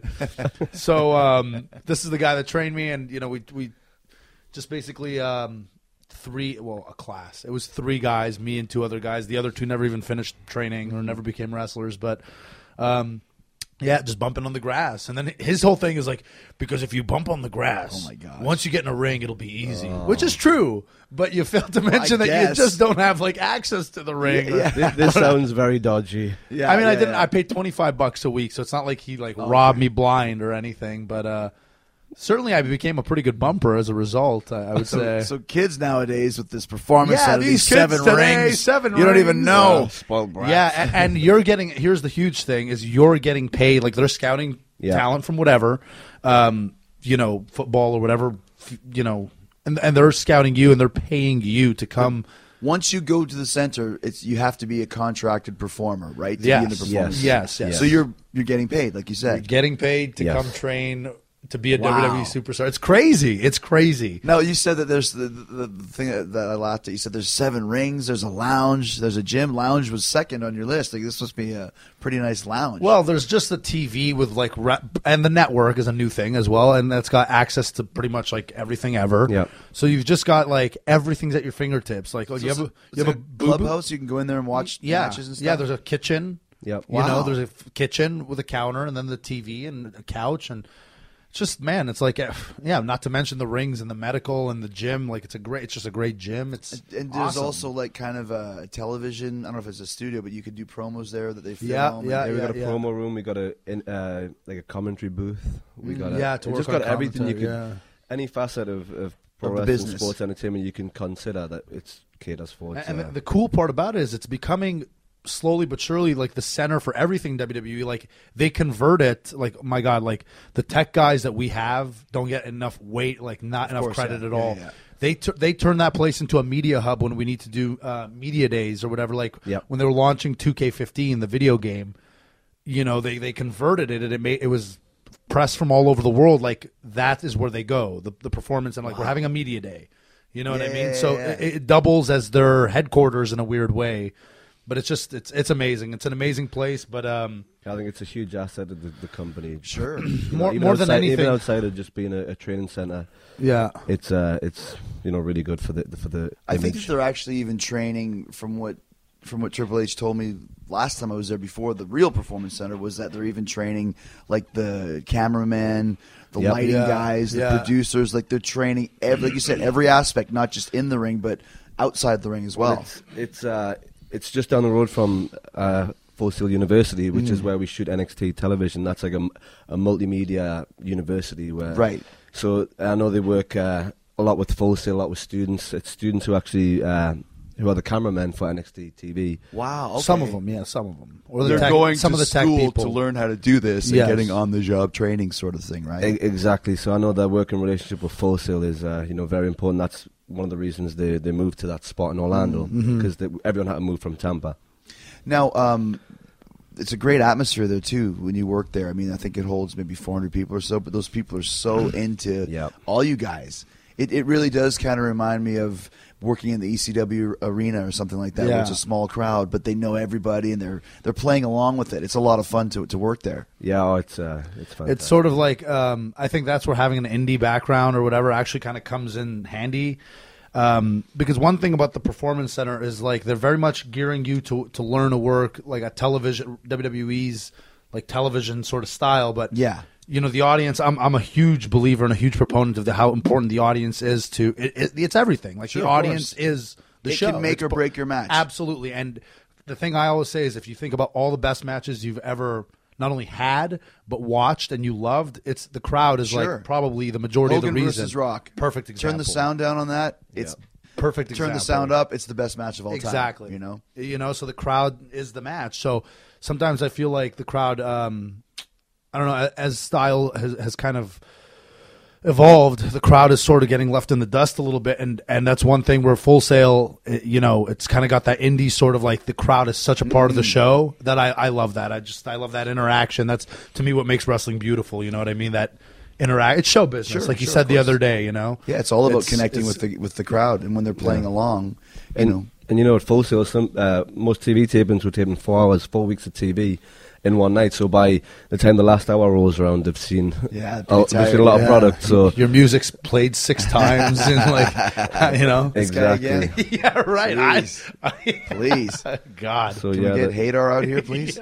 So um, this is the guy that trained me, and you know, we we just basically um, three, well, a class. It was three guys, me and two other guys. The other two never even finished training or never became wrestlers, but. Um, Yeah, just bumping on the grass. And then his whole thing is like, because if you bump on the grass, oh my gosh. once you get in a ring, it'll be easy. Oh. Which is true. But you fail to mention that guess. you just don't have like access to the ring. Yeah, This, this sounds very dodgy. Yeah, I mean, I yeah, didn't. yeah. I paid twenty-five bucks a week, so it's not like he like robbed me blind or anything. But uh, certainly, I became a pretty good bumper as a result. I, I would So, say. so kids nowadays with this performance Yeah, center, these these kids seven today, rings, seven you don't even rings. know. Uh, spoiled brats. Yeah, and, and you're getting. Here's the huge thing: is you're getting paid. Like they're scouting Yeah. talent from whatever, um, you know, football or whatever, f- you know, and and they're scouting you and they're paying you to come. Once you go to the center, it's you have to be a contracted performer, right? To Yes, be in the performance. yes, yes. So you're you're getting paid, like you You're said. getting paid to Yes. come train to be a Wow. W W E superstar. It's crazy. It's crazy. No, you said that there's the, the, the thing that, that I laughed at. You said there's seven rings, there's a lounge, there's a gym. Lounge was second on your list. Like this must be a pretty nice lounge. Well, there's just the T V with like, re- and the network is a new thing as well, and that's got access to pretty much like everything ever. Yep. So you've just got like everything's at your fingertips. Like, oh, you have a Is you have there a boo-boo? clubhouse. You can go in there and watch Yeah, matches and stuff. yeah. There's a kitchen. Yep. You know, Wow. there's a f- kitchen with a counter, and then the T V and a couch, and it's just man, it's like, eh, yeah. Not to mention the rings and the medical and the gym. Like, it's a great. It's just a great gym. It's And there's awesome. also like kind of a television. I don't know if it's a studio, but you could do promos there that they film. Yeah, and- yeah, Yeah, we got a yeah. promo room. We got a in, uh, like a commentary booth. We got a, Yeah, to we work just on got everything you could. commentary, yeah. Any facet of, of pro Of the wrestling, business. sports entertainment you can consider that it's caters for. It's, And uh, the, the cool part about it is it's becoming slowly but surely like the center for everything W W E. Like they convert it. Like, my God, like the tech guys that we have don't get enough weight, like not enough course, credit yeah. at Yeah, all. yeah. They tur- they turn that place into a media hub when we need to do uh, media days or whatever. Like Yep. when they were launching two K fifteen, the video game, you know, they they converted it and it made it was press from all over the world. Like that is where they go. The the performance and like we're having a media day. You know what I mean? Yeah, So yeah. it, it doubles as their headquarters in a weird way. But it's just it's it's amazing. It's an amazing place. But um, I think it's a huge asset of the, the company. Sure. You know, More- even more than outside- anything- even outside of just being a, a training center, yeah, it's uh, it's you know really good for the for the I think that image. they're actually even training from what from what Triple H told me last time I was there before the real performance center was that they're even training like the cameraman, the Yep. lighting Yeah, guys, the yeah. producers, like they're training every, like you said, every aspect, not just in the ring but outside the ring as well. It's it's, uh, it's just down the road from uh, Full Sail University, which Mm. is where we shoot N X T television. That's like a, m- a multimedia university where Right. So I know they work uh, a lot with Full Sail, a lot with students. It's students who actually uh, who are the cameramen for N X T T V. Wow, okay. some of them, yeah, some of them, or the They're tech, going some to of the tech school people to learn how to do this Yes. and getting on the job training sort of thing, right? E- exactly. So I know their working relationship with Full Sail is uh, you know very important. That's one of the reasons they, they moved to that spot in Orlando Mm-hmm. because everyone had to move from Tampa. Now, um, it's a great atmosphere there too when you work there. I mean, I think it holds maybe four hundred people or so, but those people are so into Yep. all you guys. It it really does kind of remind me of working in the E C W arena or something like that, where Yeah. it's a small crowd, but they know everybody and they're they're playing along with it. It's a lot of fun to to work there. Yeah, oh, it's uh, it's fantastic. It's sort of like um, I think that's where having an indie background or whatever actually kind of comes in handy. Um, because one thing about the Performance Center is like they're very much gearing you to to learn to work like a television W W E's like television sort of style. But Yeah. you know the audience. I'm I'm a huge believer and a huge proponent of the, how important the audience is to it, it, it's everything. Like Sure, the of audience course. is the It show. can make It's or po- break your match. Absolutely. And the thing I always say is if you think about all the best matches you've ever not only had but watched and you loved, it's the crowd is Sure. like probably the majority Hogan of the reason. versus Rock. Perfect example. Turn the sound down on that. It's Perfect turn example. the sound up. It's the best match of all time. Exactly. You know. You know, so the crowd is the match. So sometimes I feel like the crowd, um, I don't know, as style has, has kind of evolved, the crowd is sort of getting left in the dust a little bit. And, and that's one thing where Full Sail, eh, you know, it's kind of got that indie sort of like the crowd is such a part of the show that I, I love that. I just, I love that interaction. That's to me what makes wrestling beautiful. You know what I mean? That interact. It's show business, Sure, like you sure, said of the course. other day. You know. Yeah, it's all about It's- connecting it's- with the with the crowd, and when they're playing Yeah. along, you And, know. and you know, at Full Sail, some uh, most T V tapings were taping four hours, four weeks of T V in one night. So by the time the last hour rolls around, they've seen Yeah, oh, pretty they've seen tired, a lot yeah. of product. So Your music's played six times, and like you know. This guy exactly. again? Yeah, right. I, Please. Please. God. So Can yeah, we get that- Hadar out here, please?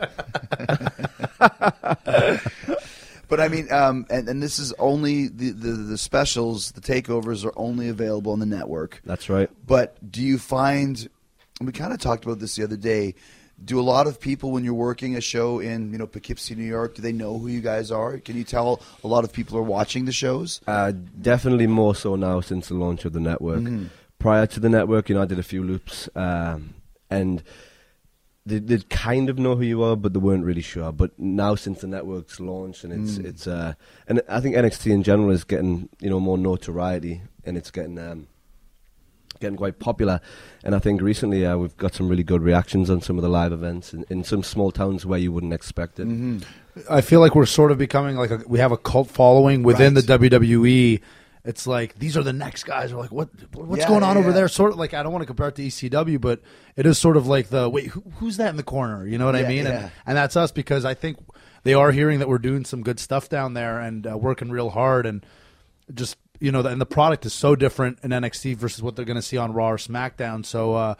But I mean, um, and, and this is only the, the, the specials, the takeovers are only available on the network. that's right. But do you find, and we kind of talked about this the other day, do a lot of people when you're working a show in, you know, Poughkeepsie, New York, do they know who you guys are? Can you tell a lot of people are watching the shows? Uh, definitely more so now since the launch of the network. Prior to the network, you know, I did a few loops, um, and they did kind of know who you are, but they weren't really sure. But now, since the network's launched, and it's Mm. it's, uh, and I think N X T in general is getting, you know, more notoriety, and it's getting um, getting quite popular. And I think recently uh, we've got some really good reactions on some of the live events in, in some small towns where you wouldn't expect it. Mm-hmm. I feel like we're sort of becoming like a, we have a cult following within Right. the W W E. It's like these are the next guys. We're like, what? What's Yeah, going on yeah, over yeah. there? Sort of like I don't want to compare it to E C W, but it is sort of like the wait, who, who's that in the corner? You know what I Yeah, mean? yeah. And, and that's us because I think they are hearing that we're doing some good stuff down there and uh, working real hard and just you know, and the product is so different in N X T versus what they're going to see on Raw or SmackDown. So. uh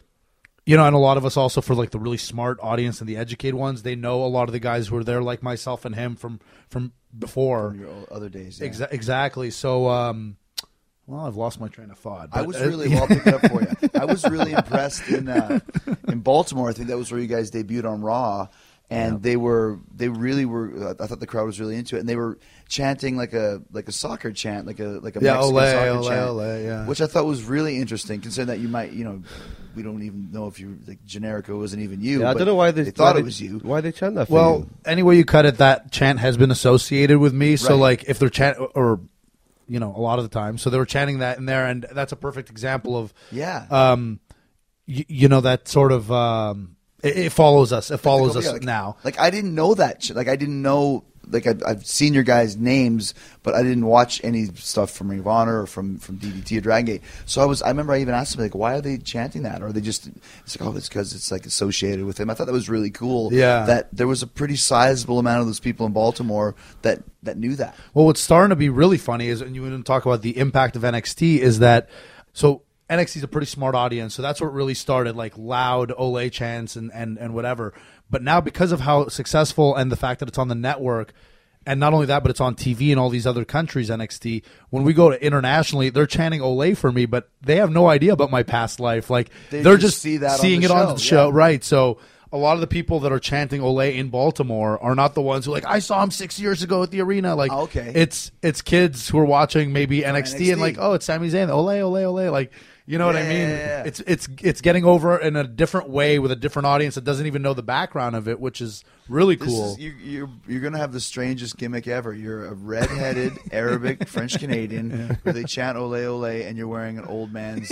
You know, and a lot of us also for like the really smart audience and the educated ones, they know a lot of the guys who are there, like myself and him from from before. From your other days, yeah. Exa- exactly. So, um, well, I've lost my train of thought. I but- was really well picked up for you. I was really impressed in uh, in Baltimore. I think that was where you guys debuted on Raw, and they were they really were. I thought the crowd was really into it, and they were chanting like a like a soccer chant, like a like a Yeah, Mexican ole, soccer ole, chant, ole, yeah. which I thought was really interesting, considering that you might you know. We don't even know if you like Generico wasn't even you. Yeah, I but don't know why they, they thought why it they- was you. Why they chant that? For Well, you? any way you cut it, that chant has been associated with me. So, Right. like, if they're chant or you know, a lot of the time, so they were chanting that in there, and that's a perfect example of Yeah. um, y- you know, that sort of um, it, it follows us. It follows us Yeah, like, now. Like I didn't know that. sh- Like I didn't know. Like I've, I've seen your guys' names, but I didn't watch any stuff from Ring of Honor or from, from D D T or Dragon Gate. So I was. I remember I even asked them like, why are they chanting that? Or are they just? It's like, oh, it's because it's like associated with him. I thought that was really cool. Yeah. That there was a pretty sizable amount of those people in Baltimore that that knew that. Well, what's starting to be really funny is, and you want to talk about the impact of N X T, is that so N X T is a pretty smart audience, so that's what really started, like loud Ole chants and, and, and whatever. But now, because of how successful and the fact that it's on the network, and not only that, but it's on T V in all these other countries, N X T, when we go to internationally, they're chanting Ole for me, but they have no idea about my past life. Like, They they're just just see that on seeing the it on show, the show, yeah. right? So a lot of the people that are chanting Ole in Baltimore are not the ones who like I saw him six years ago at the arena. Like, Oh, okay. it's it's kids who are watching maybe N X T, and N X T. like, oh, it's Sami Zayn, Ole, Ole, Ole. Like, you know what I Yeah, mean? yeah, yeah. It's it's it's getting over in a different way with a different audience that doesn't even know the background of it, which is really This cool. is, you, you're you're gonna have the strangest gimmick ever. You're a red-headed Arabic French Canadian where they chant Ole Ole, and you're wearing an old man's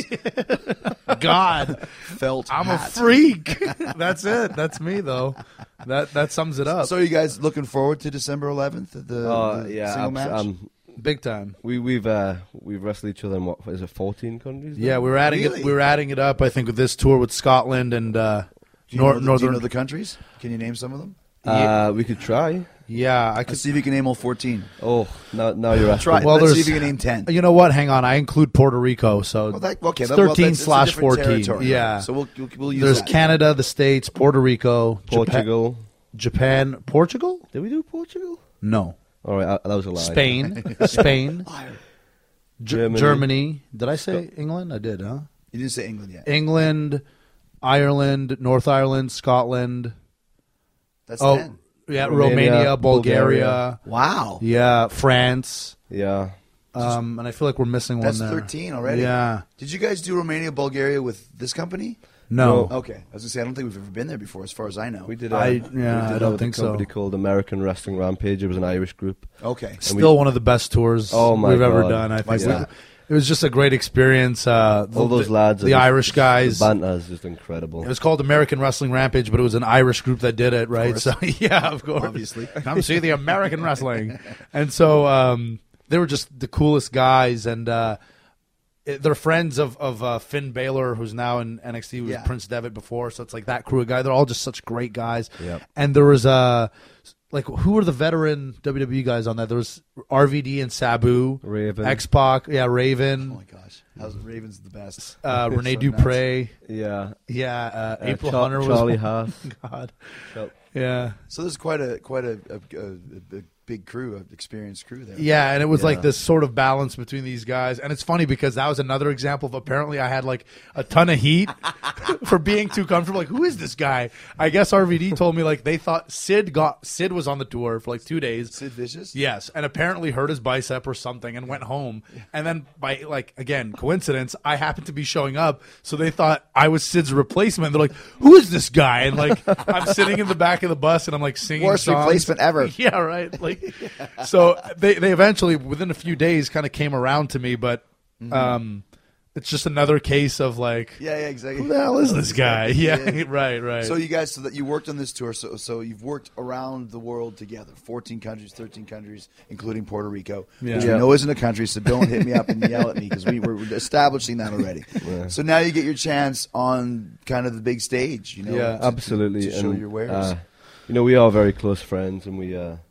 God, felt. I'm a hat. freak. That's it. That's me though. That that sums it up. So, are you guys looking forward to December eleventh? The, Uh, the yeah, single abs- match. um, Big time. we we've uh, we've wrestled each other in what is it, fourteen countries? now? Yeah, we were adding Really? it. We were adding it up. I think with this tour with Scotland and uh, do you, Nor- know the, do northern. you know the countries? Can you name some of them? Uh, we could try. yeah, I could. Let's see if you can name all fourteen. Oh, now now you're asking. Try. Well, Let's see there's- if you can name ten. You know what? Hang on. I include Puerto Rico, so Well, that, okay, it's that- well, thirteen that's- it's a slash different fourteen. territory, Yeah. right? So we'll we'll, we'll use There's that. Canada, the States, Puerto Rico, Japan, Portugal. Japan, Portugal? Did we do Portugal? No. All right, uh, that was a lie. Spain, Spain, G- Germany. Germany. Did I say England? I did, huh? You didn't say England yet. England, Ireland, North Ireland, Scotland. That's Oh, ten. yeah, Romania, Romania, Bulgaria. Bulgaria. Wow. Yeah, France. Yeah. Um, and I feel like we're missing That's one there. thirteen already. Yeah. Did you guys do Romania, Bulgaria with this company? No. Okay. I was gonna say I don't think we've ever been there before, as far as I know. We did. I- uh, yeah, we did I that don't with think a so. company called American Wrestling Rampage. It was an Irish group. Okay. Still one of the best tours Oh, my we've ever God. done, I Why think. is We- that? it was just a great experience. Uh, All the, those lads, the are just- Irish guys. the banter is just incredible. It was called American Wrestling Rampage, but it was an Irish group that did it, right? course. So yeah, of course, Obviously. come see the American wrestling. And so um, they were just the coolest guys, and uh, it- they're friends of of uh, Finn Balor, who's now in N X T, who was Yeah. Prince Devitt before. So it's like that crew of guy. They're all just such great guys. Yep. And there was uh, like who were the veteran W W E guys on that? There was R V D and Sabu, Raven. X-Pac, yeah, Raven. Oh my gosh, how's Ravens the best? Uh, Renee So nuts. Dupre, Yeah. yeah, uh, Uh, April Char- Hunter was Charlie one. Haas. God, So- yeah. So there's quite a quite a, a, a, a big crew, an experienced crew there. Yeah, and it was Yeah. like this sort of balance between these guys. And it's funny because that was another example of apparently I had like a ton of heat for being too comfortable. Like, who is this guy? I guess R V D told me like they thought Sid got Sid was on the tour for like two days. Sid Vicious. Yes, and apparently hurt his bicep or something and went home. And then by like again coincidence, I happened to be showing up, so they thought I was Sid's replacement. They're like, "Who is this guy?" And like I'm sitting in the back of the bus and I'm like singing Worst songs. replacement ever. Yeah, right. Like, so they they eventually within a few days kind of came around to me, but um, it's just another case of like, Yeah, yeah, exactly. who the hell is this guy? Yeah, Yeah. right, right. So you guys, so that you worked on this tour, so so you've worked around the world together, fourteen countries, thirteen countries, including Puerto Rico, Yeah. which Yeah. we know isn't a country. So don't hit me up and yell at me because we were establishing that already. So now you get your chance on kind of the big stage, you know, Yeah. to- Absolutely. to, show and, your wares. uh, you know, we are very close friends, and we, uh,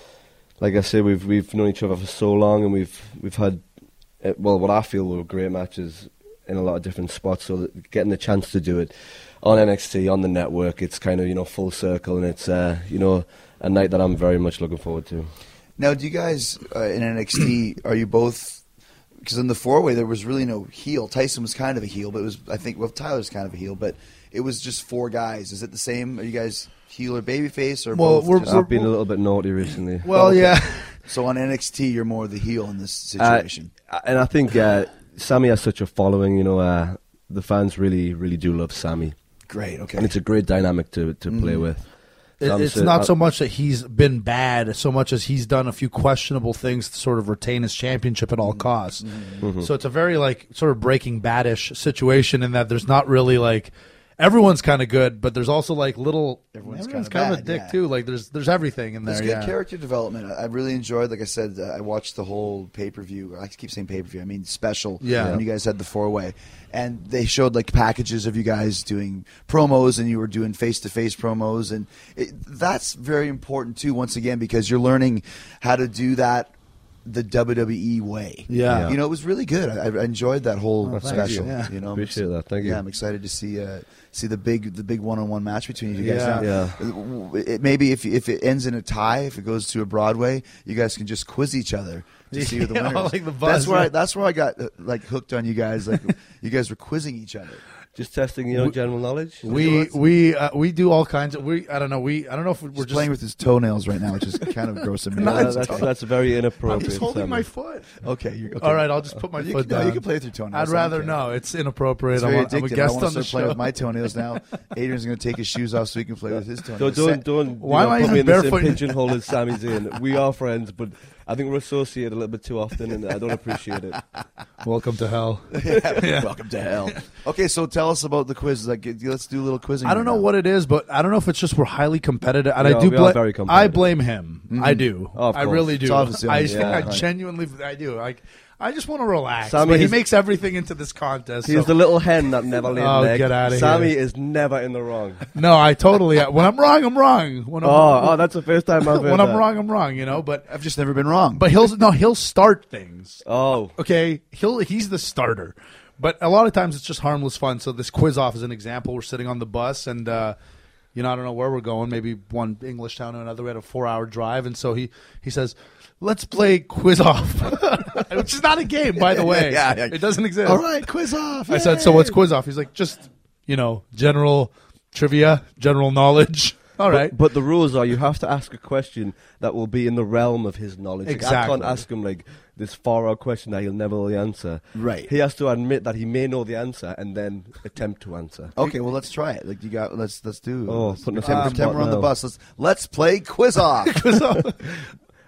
like I said, we've we've known each other for so long, and we've we've had, uh, well, what I feel were great matches in a lot of different spots. So that getting the chance to do it on N X T, on the network, it's kind of, you know, full circle, and it's uh, you know, a night that I'm very much looking forward to. Now, do you guys uh, in N X T are you both? Because in the four way there was really no heel. Tyson was kind of a heel, but it was I think well Tyler's kind of a heel, but it was just four guys. Is it the same? Are you guys heel or babyface or Well, both? we're- Just- I've been a little bit naughty recently. well, Okay. yeah. So on N X T, you're more the heel in this Uh, situation. and I think uh, Sammy has such a following. You know, uh, the fans really, really do love Sammy, Great. Okay. and it's a great dynamic to to play with. It- So I'm it's cer- not I- so much that he's been bad, so much as he's done a few questionable things to sort of retain his championship at all costs. Mm-hmm. So it's a very like sort of Breaking Badish situation in that there's not really like everyone's kind of good, but there's also like little Everyone's everyone's kinda kind of a bad, dick yeah. too. Like there's there's everything in there. There's good yeah. character development. I I really enjoyed. Like I said, uh, I watched the whole pay per view. I keep saying pay per view. I mean special. Yeah. When you guys had the four way, and they showed like packages of you guys doing promos, and you were doing face to face promos, and it, that's very important too. Once again, because you're learning how to do that the W W E way. Yeah. You know, it was really good. I, I enjoyed that whole Oh, thank special. you. Yeah. You know, Appreciate that. Thank you. Yeah, I'm excited to see uh, see the big the big one on one match between you guys. Yeah. Now, Yeah. it, maybe if if it ends in a tie, if it goes to a Broadway, you guys can just quiz each other to see who the Yeah, winner is. like the buzz, that's where yeah. I, that's where I got uh, like hooked on you guys. Like you guys were quizzing each other. Just testing your general knowledge. We we uh, we do all kinds of we I don't know we I don't know if we're He's just playing with his toenails right now, which is kind of grossing me No, out. Uh, that's that's very I'm inappropriate. just holding Sammy. my foot. Okay, you're, okay. All right, I'll just put my You foot can- no, down. you can play with your toenails. I'd I don't rather care. no. It's inappropriate. It's I'm very a, I'm a addictive. guest I want on to the start playing show. with my toenails now. Adrian's going to take his shoes off so he can play with his toenails. Don't don't don't. Why you know, am I put me even in the same barefoot? pigeonhole as Sami Zayn. We are friends, but I think we're associated a little bit too often, and I don't appreciate it. Welcome to hell. Welcome to hell. Okay, so tell us about the quiz. Like, get- let's do a little quizzing. I don't right know now. what it is, but I don't know if it's just we're highly competitive, and We I are- do. we are bla- very I competitive. blame him. I do. Oh, of I course. really do. It's obviously I, on the- I yeah. genuinely, I do. Like, I just want to relax. Sammy but he is- makes everything into this contest. He's so- the little hen that never laid Oh, an egg. get outta here. Sammy is never in the wrong. no, I totally. When I'm wrong, I'm wrong. When I'm, Oh, oh, that's the first time I've heard when I'm that. wrong, I'm wrong. You know, but I've just never been wrong. but he'll no, he'll start things. Oh, Okay, he'll he's the starter, but a lot of times it's just harmless fun. So this quiz off is an example. We're sitting on the bus, and uh, you know I don't know where we're going. Maybe one English town to another. We had a four hour drive, and so he he says, "Let's play quiz off," which is not a game, by the way. Yeah, yeah. It doesn't exist. All right, quiz off. I said, "So what's quiz off?" He's like, "Just you know, general trivia, general knowledge." All right. But, but the rules are you have to ask a question that will be in the realm of his knowledge. Like, I Exactly. can't ask him like this far out question that he'll never know the answer. Right. He has to admit that he may know the answer and then attempt to answer. Okay, well let's try it. Like you got, let's let's do. Oh, let's putting us pretend, on the pretend spot we're on the now. bus. Let's let's play quiz off.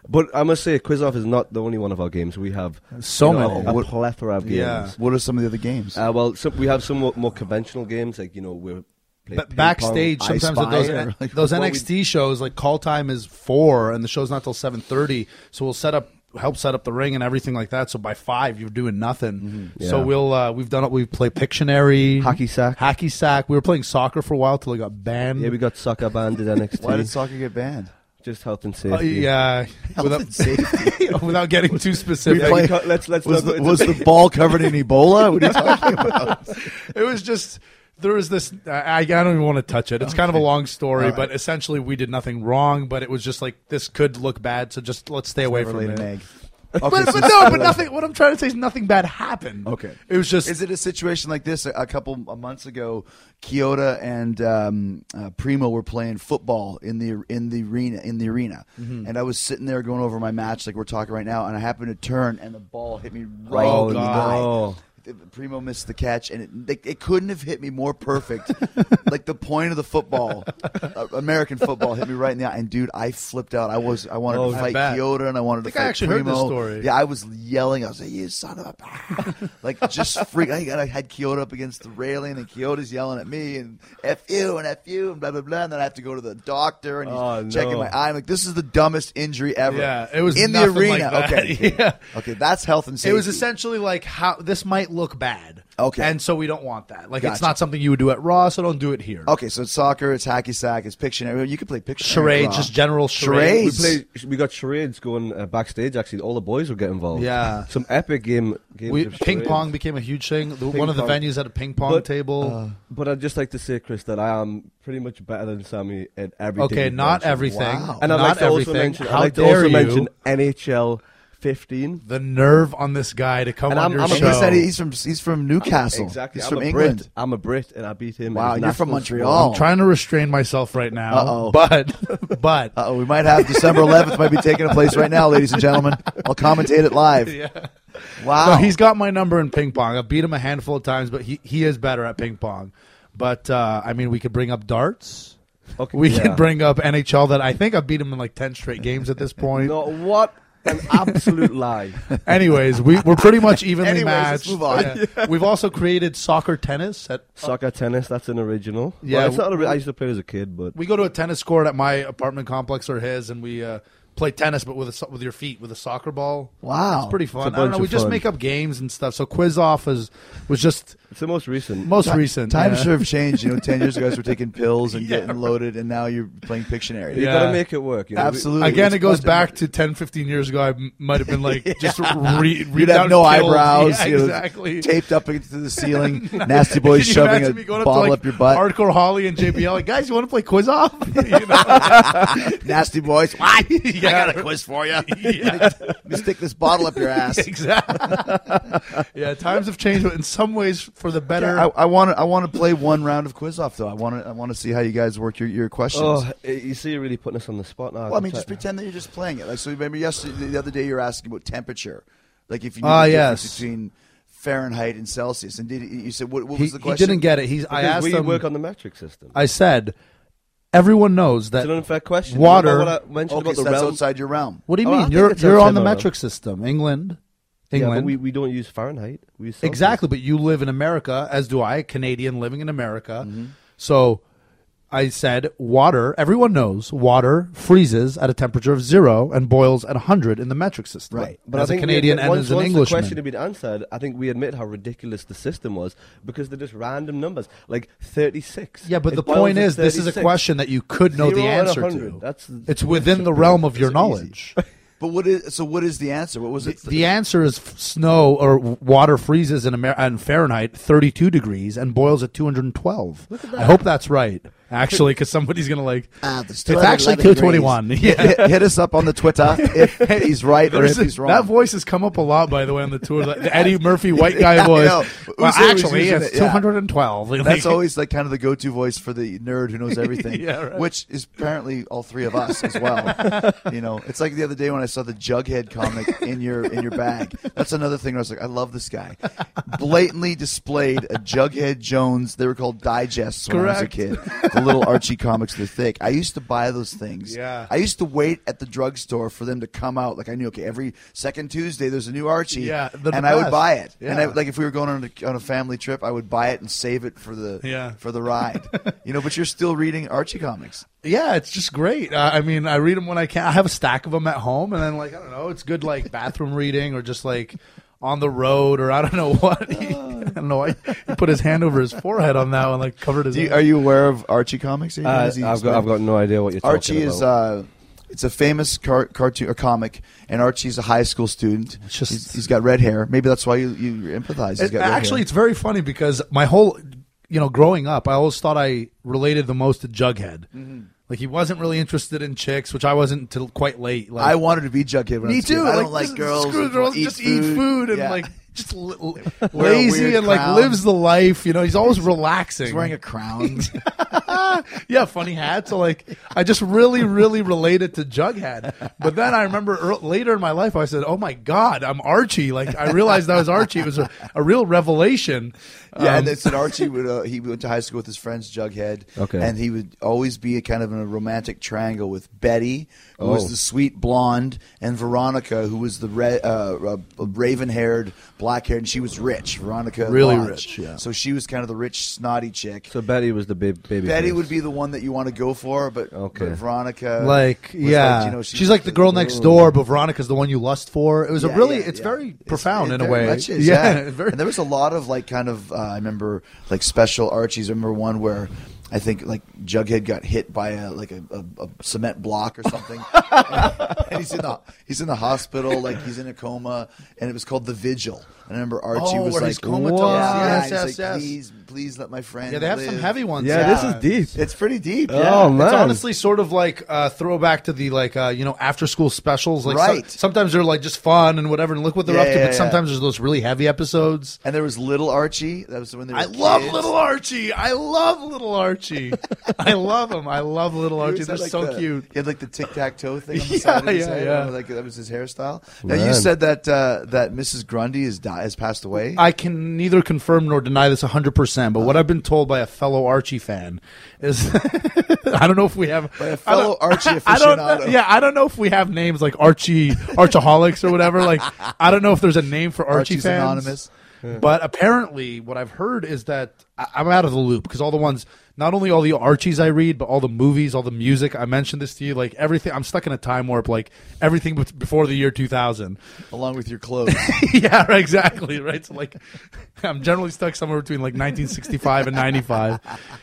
But I must say, Quiz Off is not the only one of our games. We have So you know, many. a, a What- plethora of games. Yeah. What are some of the other games? Uh, well, some, we have some more, more conventional games, like you know we're playing Ba- ping backstage, pong, I sometimes at those, Spy. N- those Well, N X T shows, like call time is four, and the show's not till seven thirty. So we'll set up, help set up the ring and everything like that. So by five, you're doing nothing. Yeah. So we'll uh, we've done it. We play Pictionary, Hacky sack. hacky sack. We were playing soccer for a while till it got banned. Yeah, we got soccer banned at N X T. Why did soccer get banned? Just health and Uh, safety. yeah, Health without, and safety. without getting too specific. Yeah, play- we can't- let's let's Was, not the, go into was the- the ball covered in Ebola? What are you talking about? It was just there was this. I, I don't even want to touch it. It's kind of a long story, All right. but essentially we did nothing wrong. But it was just like this could look bad, so just let's stay away Never from laid it. an egg. But, Okay, but so- no, but nothing. What I'm trying to say is nothing bad happened. Okay. It was just. Is it a situation like this? A, a couple of months ago, Kyoto and um, uh, Primo were playing football in the in the arena in the arena, Mm-hmm. and I was sitting there going over my match like we're talking right now, and I happened to turn and the ball hit me right Oh, in the God. eye. No. Primo missed the catch, and it, it, it couldn't have hit me more perfect. Like the point of the football, uh, American football, hit me right in the eye. And dude, I flipped out. I was, I wanted Oh, to I fight bet. Kyoto, and I wanted I think to I fight actually heard Primo. this story. Yeah, I was yelling. I was like, "You son of a!" Like just freak. I, I had Kyoto up against the railing, and Kyoto's yelling at me, and "F you" and "F you" and blah blah blah. And then I have to go to the doctor, and he's Oh, no. checking my eye. I'm like, "This is the dumbest injury ever." Yeah, it was in the nothing like arena. that. Okay, okay. Yeah. okay, that's health and safety. It was essentially like how this might look bad. Okay. And so we don't want that. Like it's Gotcha. not something you would do at Raw, so don't do it here. Okay, so it's soccer, it's hacky sack, it's Pictionary. You can play Pictionary. Charades, Raw. just general charades. Charades. We play. We got charades going uh, backstage. Actually, all the boys would get involved. Yeah. some epic game games. We, of ping charades. pong became a huge thing. The, Ping one of the pong. venues had a ping pong But, table. But I'd just like to say, Chris, that I am pretty much better than Sammy at everything. okay, you've not mentioned. everything. Wow. And I'd not like to also everything. mention. How I'd like to dare also you? mention N H L fifteen. The nerve on this guy to come And on I'm- your I'm a And show. he said he's from he's from Newcastle. Exactly. He's I'm from a England. Brit. I'm a Brit, and I beat him. Wow, in his you're from national Montreal. I'm trying to restrain myself right now. Uh-oh. But, but, Uh oh, we might have December eleventh might be taking place right now, ladies and gentlemen. I'll commentate it live. yeah. Wow. No, he's got my number in ping pong. I've beat him a handful of times, but he, he is better at ping pong. But, uh, I mean, we could bring up darts. Okay, We yeah. could bring up N H L that I think I've beat him in like ten straight games at this point. No, what an absolute lie. Anyways, we, we're pretty much evenly Anyways, let's matched. move on. Yeah. We've also created soccer tennis. At, Soccer tennis, that's an original. Yeah, Well, it's not. A, I used to play it as a kid, but we go to a tennis court at my apartment complex or his, and we uh, play tennis, but with a, so- with your feet, with a soccer ball. Wow. It's pretty fun. It's a I don't bunch know. We of just fun. make up games and stuff. So Quiz Off is was just it's the most recent. most recent. Times yeah. sure have changed. You know, ten years ago, guys were taking pills and Yeah, getting loaded, and now you're playing Pictionary. You Yeah. gotta make it work. You know? Absolutely. Again, It's it goes much- back to ten, fifteen years ago. I m- might have been like just re- read You'd have down no pills. eyebrows. Yeah, you know, exactly. taped up into the ceiling. Nasty boys Can you shoving imagine a me going bottle up, to, like, up your butt. Hardcore Holly and J B L, like, guys, you want to play Quiz Off? You know? Nasty boys. Why? Yeah. I got a quiz for you. Yeah. Let me stick this bottle up your ass. Exactly. Yeah, times have changed, but in some ways for the better. I, I want to. I want to play one round of quiz off though. I want to. I want to see how you guys work your, your questions. Oh, you see, you're really putting us on the spot now. well, I mean, Try- just pretend that you're just playing it. Like, so remember yesterday, the other day, you were asking about temperature, like if you knew Ah, the difference yes. between Fahrenheit and Celsius. And did you said what, what he, was the he question? didn't get it. He's. I because asked we him. work on the metric system. I said, everyone knows It's that. an unfair question. Water- Remember what I mentioned Okay, about so the that's realm? outside your realm. What do you Oh, I mean? think You're it's you're outside on the my- metric system, England. Yeah, England. but we, we don't use Fahrenheit. We use Celsius. Exactly, but you live in America, as do I, a Canadian living in America. Mm-hmm. So I said water, everyone knows water freezes at a temperature of zero and boils at one hundred in the metric system. Right. But as I a think Canadian we, and once, as an once Englishman. the question had been answered, I think we admit how ridiculous the system was because they're just random numbers, like thirty-six. Yeah, but It the boils point at is, this is a thirty-six. question that you could know the Zero and answer one hundred. to. That's It's within the realm of your It's easy. knowledge. But what is so? What is the answer? What was The, it? the answer is f- snow or w- water freezes in, Amer- in Fahrenheit thirty-two degrees and boils at two hundred twelve. I hope that's right, actually, because somebody's going to like. Ah, It's actually two twenty-one. Yeah. hit, hit us up on the Twitter if he's right or There's if a- he's wrong. That voice has come up a lot, by the way, on the tour. The, the Eddie Murphy white guy Yeah, I voice. know. Well, Who's always actually, using it's it, yeah. two hundred twelve. That's always like kind of the go-to voice for the nerd who knows everything, Yeah, right. which is apparently all three of us as well. You know, it's like the other day when I saw the Jughead comic in your in your bag. That's another thing. Where I was like, I love this guy. Blatantly displayed a Jughead Jones. They were called digests when I was a Correct. kid. the little Archie comics, they're thick. I used to buy those things. Yeah. I used to wait at the drugstore for them to come out. Like I knew, okay, every second Tuesday there's a new Archie. Yeah, they're the and I would best. buy it. Yeah. And I, like if we were going on a, on a family trip, I would buy it and save it for the Yeah. for the ride. You know, but you're still reading Archie comics. Yeah, it's just great. Uh, I mean, I read them when I can. I have a stack of them at home, and then like I don't know, it's good like bathroom reading or just like on the road or I don't know what. He, I don't know why he put his hand over his forehead on that one, like covered his. Do you, eyes. are you aware of Archie comics? Are you- Uh, does he I've explain- got I've got no idea what you're Archie talking is about. uh, it's a famous car- cartoon or comic, and Archie's a high school student. just- he's, he's got red hair. Maybe that's why you, you empathize. He's It- got red actually, hair. it's very funny because my whole, you know, growing up, I always thought I related the most to Jughead. Mm-hmm. Like he wasn't really interested in chicks, which I wasn't until quite late. Like I wanted to be Jughead when I me was a kid. too. I like, don't like just girls. Screw I girls. eat Just eat food. food and Yeah. like just li- Wear a lazy weird and like crown. lives the life. You know, he's always relaxing. He's wearing a crown. yeah, funny hat. So like, I just really, really related to Jughead. But then I remember ear- later in my life, I said, "Oh my God, I'm Archie!" Like I realized I was Archie. It was a, a real revelation. Yeah, Um, and it's that Archie would uh, he went to high school with his friends Jughead, Okay. and he would always be a kind of in a romantic triangle with Betty, who was Oh. the sweet blonde, and Veronica, who was the re- uh, uh, raven-haired, black-haired, and she was rich. Veronica, Really Lodge. rich, yeah. So she was kind of the rich, snotty chick. So Betty was the big baby. Betty face. would be the one that you want to go for, but, Okay. but Veronica, like was yeah, like, you know, she's like the girl next door, but Veronica's the one you lust for. It was Yeah, a really, yeah, it's yeah. very It's- profound it in a very way. much is, yeah, yeah. very. And there was a lot of like kind of uh, I remember like special Archies. I remember one where I think like Jughead got hit by a like a, a, a cement block or something, and, and he's in the he's in the hospital, like he's in a coma, and it was called The Vigil. And I remember Archie Oh, was where like, he's comatose. Yeah, Yes, he's yes, like, yes. please, please let my friend. Yeah, they have some live." heavy ones. Yeah, this is deep. It's pretty deep. Oh, Yeah. man. It's honestly sort of like a throwback to the like uh, you know after school specials. Like so- Right. sometimes they're like just fun and whatever, and look what they're Yeah, up to. yeah, but yeah. sometimes there's those really heavy episodes. And there was Little Archie. That was when they were I love kids. Little Archie. I love Little Archie. I love him. I love Little He Archie. always They're had, like, so the- cute. He had like the tic tac toe thing on the Yeah, side of his yeah, head. yeah. Like that was his hairstyle. Now you Man. said that uh, that Missus Grundy has died, has passed away. I can neither confirm nor deny this one hundred percent, but what I've been told by a fellow Archie fan is I don't know if we have By a I fellow don't- Archie I don't know- aficionado. yeah, I don't know if we have names like Archie Archaholics or whatever. Like I don't know if there's a name for Archie Archie's fans. Anonymous. But apparently, what I've heard is that I- I'm out of the loop because all the ones, not only all the Archies I read, but all the movies, all the music. I mentioned this to you, like everything. I'm stuck in a time warp, like everything be- before the year two thousand. Along with your clothes. yeah, right, exactly, right. So like, I'm generally stuck somewhere between like nineteen sixty-five and ninety-five.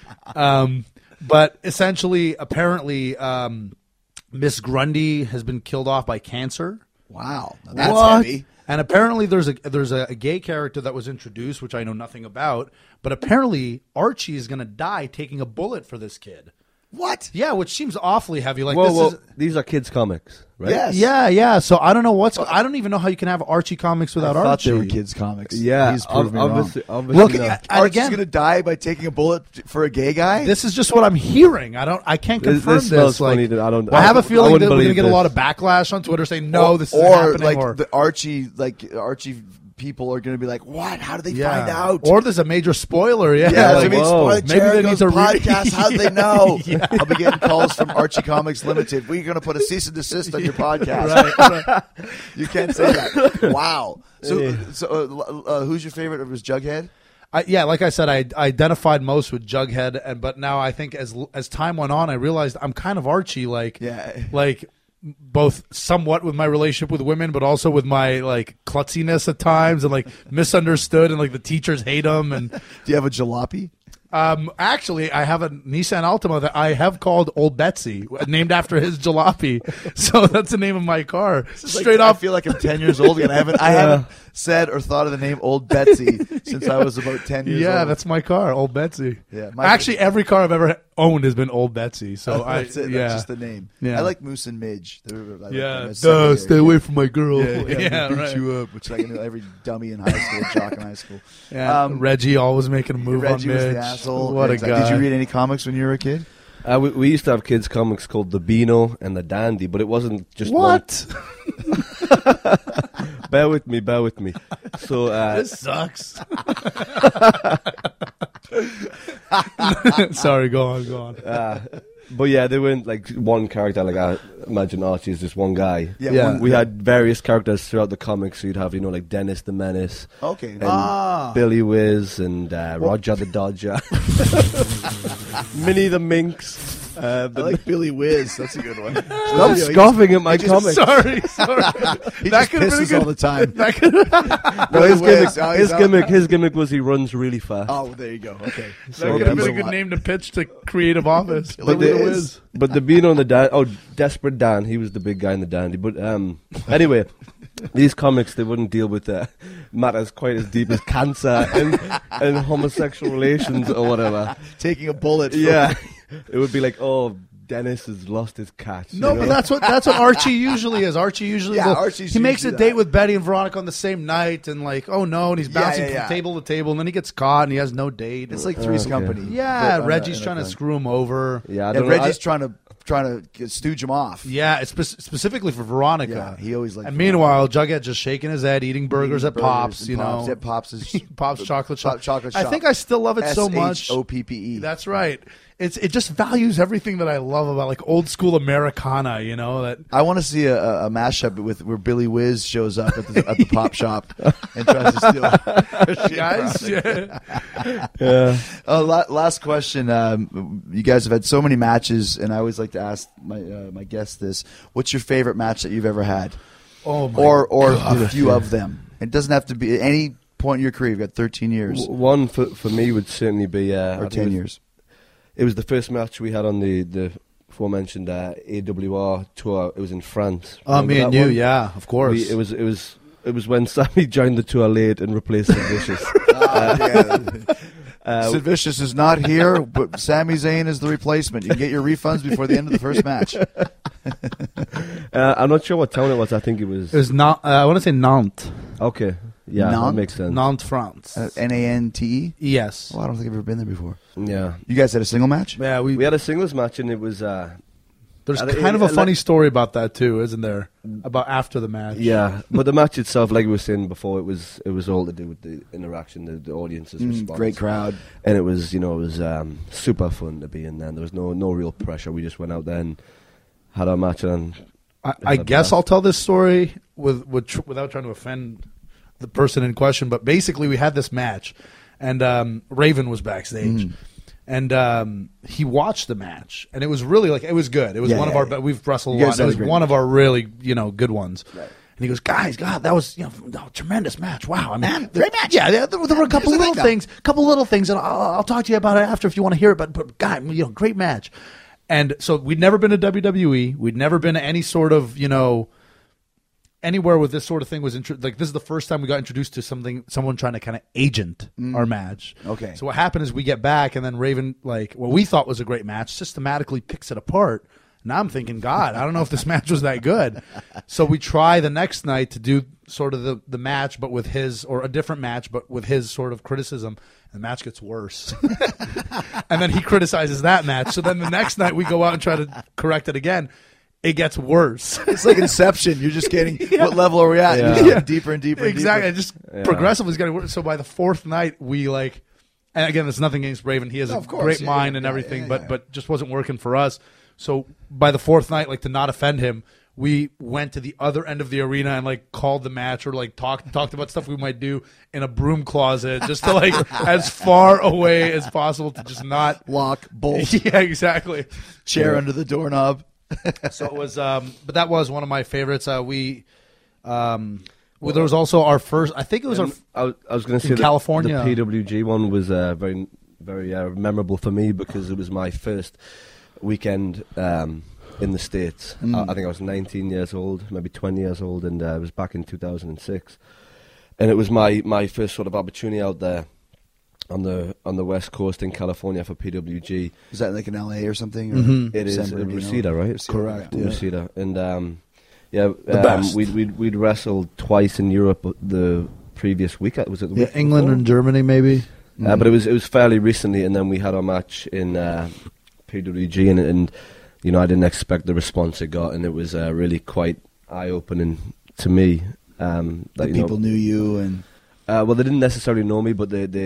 Um, but essentially, apparently, um, Miss Grundy has been killed off by cancer. Wow, now that's What? heavy. And apparently, there's a there's a, a gay character that was introduced, which I know nothing about. But apparently, Archie is going to die taking a bullet for this kid. What? Yeah, which seems awfully heavy. Like Whoa, this whoa, is. these are kids' comics, right? Yes. Yeah, yeah. So I don't know what's. I don't even know how you can have Archie comics I without thought Archie. they were kids' comics. Yeah, He's proved me ob- wrong. obviously, obviously Look, not. I- Archie's again- going to die by taking a bullet for a gay guy? This is just what I'm hearing. I don't. I can't This- confirm this this. smells like, funny to- I don't- I have I- a feeling I wouldn't that we're going to believe get a lot this. of backlash on Twitter saying no, or, this isn't or happening. like or the Archie, like Archie people are going to be like, what? How did they yeah. find out? Or there's a major spoiler. Yeah, Yeah, like, I mean, whoa. spoil Maybe they Jericho's need to read- podcast. How'd Yeah. they know? Yeah. I'll be getting calls from Archie Comics Limited. We're going to put a cease and desist on your podcast. Right, right. You can't say that. Wow. So, so uh, uh, who's your favorite? It was Jughead? I, yeah, like I said, I, I identified most with Jughead, and but now I think as as time went on, I realized I'm kind of Archie, like Yeah. like both somewhat with my relationship with women, but also with my like klutziness at times, and like misunderstood, and like the teachers hate him, and Do you have a jalopy? um, actually, I have a Nissan Altima that I have called Old Betsy, named after his jalopy. So that's the name of my car. Straight Like, off. I feel like I'm ten years old again. I haven't, I haven't said or thought of the name Old Betsy since I was about ten years Yeah, old. that's my car, Old Betsy. Yeah, my- actually, every car I've ever owned has been Old Betsy. So I, that's it. yeah, That's just the name. Yeah. I like Moose and Midge. They're- I like yeah. them as Duh, secondary. stay away from my girl. Yeah, yeah, Yeah, they beat right. you up, which like I knew every dummy in high school, jock in high school. Yeah, Um, Reggie always making a move Reggie on was Mitch. the asshole. What a Exactly. guy. Did you read any comics when you were a kid? Uh, we, we used to have kids' comics called The Beano and The Dandy, but it wasn't just What? one. Bear with me, bear with me. So uh, This sucks. Sorry, go on, go on. Uh, but yeah, they weren't like one character. Like I imagine Archie is just one guy. Yeah, Yeah. one- We had various characters throughout the comics. So you'd have, you know, like Dennis the Menace, Okay. and Ah. Billy Whiz, and uh, Roger the Dodger, Minnie the Minx. Uh, I the like Billy Whiz. That's a good one. Stop scoffing at my just- comics. Sorry, sorry. He That just could've been a pisses good- all the time. That could No, his Billy gimmick, Whiz. Oh, he's his out. gimmick, his gimmick was he runs really fast. Oh, there you go. Okay. So could have been a people- good name to pitch to Creative Office. But Billy the, Whiz. but the being on the Dan, oh, Desperate Dan, he was the big guy in the dandy. But um, anyway, these comics, they wouldn't deal with uh, matters quite as deep as cancer and, and homosexual relations or whatever. Taking a bullet. for- Yeah, it would be like, oh, Dennis has lost his cat. No, you but know? that's what that's what Archie usually is. Archie usually Yeah, will- Archie's he makes a usually date that. with Betty and Veronica on the same night, and like, oh no, and he's Yeah, bouncing yeah, yeah. from table to table, and then he gets caught, and he has no date. It's like Three's Okay. Company. yeah, but on a- Reggie's in a trying to crime. screw him over. yeah, I And don't know, Reggie's I- trying to trying to get, stooge him off. Yeah, it's spe- specifically for Veronica. Yeah, he always liked And Veronica. meanwhile, Jughead just shaking his head, eating burgers Eating at burgers Pops. and You Pops. know, At Pops is Pops chocolate shop. Pop- chocolate I shop. think I still love it so much. S H O P P E. That's right. It's it just values everything that I love about like old school Americana. You know that. I want to see a, a, a mashup with where Billy Whiz shows up at the, at the pop shop and tries to steal. Guys, yeah. yeah. Uh, la- last question. Um, you guys have had so many matches, and I always like to ask my uh, my guests this: what's your favorite match that you've ever had, Oh my or or God. a few of them? It doesn't have to be at any point in your career. You've got thirteen years W- One for for me would certainly be uh, I or think ten it was- years. It was the first match we had on the the aforementioned uh, A W R tour. It was in France. Oh, Remember me and that you, one? yeah, of course. We, it was it was it was when Sammy joined the tour late and replaced Sid Vicious. Uh, yeah. Uh, Sid Vicious is not here, but Sami Zayn is the replacement. You can get your refunds before the end of the first match. uh, I'm not sure what town it was. I think it was. It was not. Uh, I want to say Nantes. Okay, yeah, Nantes? that makes sense. Nantes, France. Uh, N A N T E? Yes. Well, I don't think I've ever been there before. Yeah, You guys had a single match? Yeah, we. we had a singles match and it was. Uh, There's uh, kind it- of a it- funny like- story about that too, isn't there? About after the match. Yeah, but the match itself, like we were saying before, it was it was all to do with the interaction, the, the audience's Mm, response. great crowd. And it was, you know, it was um, super fun to be in there. There was no no real pressure. We just went out there and had our match and. I, had I a guess blast. I'll tell this story with, with tr- without trying to offend the person in question, but basically we had this match, and um, Raven was backstage, Mm. and um, he watched the match, and it was really like it was good. It was Yeah, one yeah, of our yeah. be- we've wrestled You a guys lot. It had a was great one of our really you know good ones. Right. And he goes, guys, God, that was you know no, tremendous match. Wow, I mean, Man, great match. Yeah, there, there were- there were a couple Here's the little thing, though. things, couple little things, and I'll, I'll talk to you about it after if you want to hear it. But, but God, you know, great match. And so we'd never been to W W E. We'd never been to any sort of you know anywhere where this sort of thing was intro- like this is the first time we got introduced to something someone trying to kind of agent our match. Okay. So what happened is we get back and then Raven like what we thought was a great match systematically picks it apart. Now I'm thinking, God, I don't know if this match was that good. So we try the next night to do sort of the, the match, but with his, or a different match, but with his sort of criticism. The match gets worse. And then he criticizes that match. So then the next night we go out and try to correct it again. It gets worse. It's like Inception. You're just getting, what level are we at? Yeah. You're just Yeah. getting deeper and deeper and Exactly. deeper. It just Yeah. progressively is getting worse. So by the fourth night, we like, and again, there's nothing against Raven. He has No, a of course. great Yeah, mind yeah, and yeah, everything, yeah, but yeah. but just wasn't working for us. So by the fourth night, like to not offend him, we went to the other end of the arena and like called the match or like talked talked about stuff we might do in a broom closet, just to like as far away as possible to just not Lock, bolt, Yeah, exactly. chair Yeah. under the doorknob. So it was, um, but that was one of my favorites. Uh, we, um, well, there was also our first. I think it was our. And I, was- I was going to in say that California. the P W G one was uh, very very uh, memorable for me because it was my first weekend um, in the States. Mm. I, I think I was nineteen years old, maybe twenty years old, and uh, it was back in two thousand six. And it was my, my first sort of opportunity out there on the on the West Coast in California for P W G. Is that like in L A or something? Or Mhm. It is San in Bernardino? Reseda, right? Reseda, Correct, yeah. yeah. Reseda. And um, yeah, The um, best. We'd, we'd we'd wrestled twice in Europe the previous week. Was it the Yeah, week England before? and Germany, maybe. Uh, but it was it was fairly recently, and then we had our match in uh, P W G, and, and you know I didn't expect the response it got, and it was uh, really quite eye opening to me. Um, That that, you know, people knew you and uh, well, they didn't necessarily know me, but they they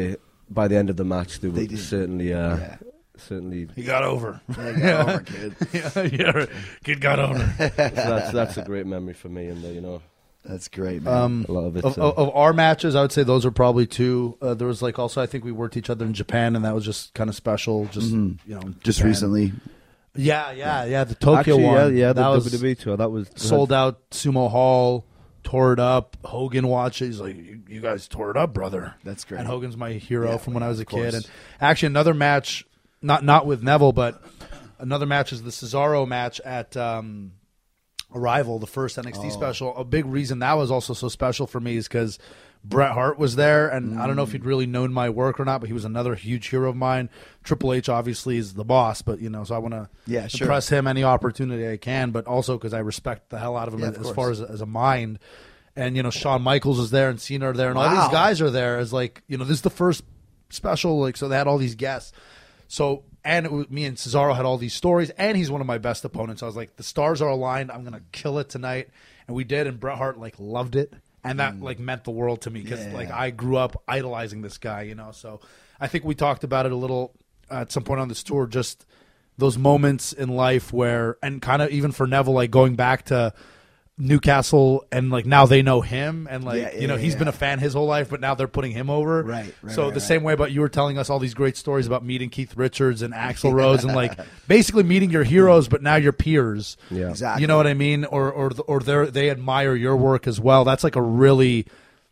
by the end of the match, they, They were did. certainly, uh, Yeah. certainly. He got over. Yeah, got over, kid. yeah, yeah, kid got over. So that's that's a great memory for me, and uh, you know, That's great, man. Um, a lot of it. of, uh, of, of our matches, I would say those are probably two. Uh, there was like also I think we worked each other in Japan, and that was just kind of special. Just Mhm. you know, Just Japan. recently. Yeah, yeah, yeah. The Tokyo Actually, one, yeah, yeah, the that was W W E tour, that was sold out. Sumo Hall tore it up. Hogan watched it. He's like, "You, you guys tore it up, brother." That's great. And Hogan's my hero Yeah, from when I was a of course. kid. And actually, another match, not not with Neville, but another match is the Cesaro match at um, Arrival, the first N X T Oh. special. A big reason that was also so special for me is because Bret Hart was there, and I don't know if he'd really known my work or not, but he was another huge hero of mine. Triple H obviously is the boss, but you know, so I want to Yeah, sure. impress him any opportunity I can, but also because I respect the hell out of him Yeah, of as course. far as as a mind. And you know, Shawn Michaels is there, and Cena are there, and all Wow. these guys are there. As like, you know, this is the first special, like, so they had all these guests. So, and it was, me and Cesaro had all these stories, and he's one of my best opponents. I was like, the stars are aligned. I'm gonna kill it tonight, and we did. And Bret Hart like loved it, and that like meant the world to me because Yeah. like I grew up idolizing this guy, you know. So I think we talked about it a little uh, at some point on this tour, just those moments in life where, and kind of even for Neville, like going back to Newcastle, and like now they know him, and like Yeah, yeah, you know he's yeah. been a fan his whole life, but now they're putting him over. Right, right, So right, the right. same way about you were telling us all these great stories about meeting Keith Richards and Axl Rose, and like basically meeting your heroes, but now your peers. yeah. Exactly. You know what I mean? Or or or they they admire your work as well. That's like a really,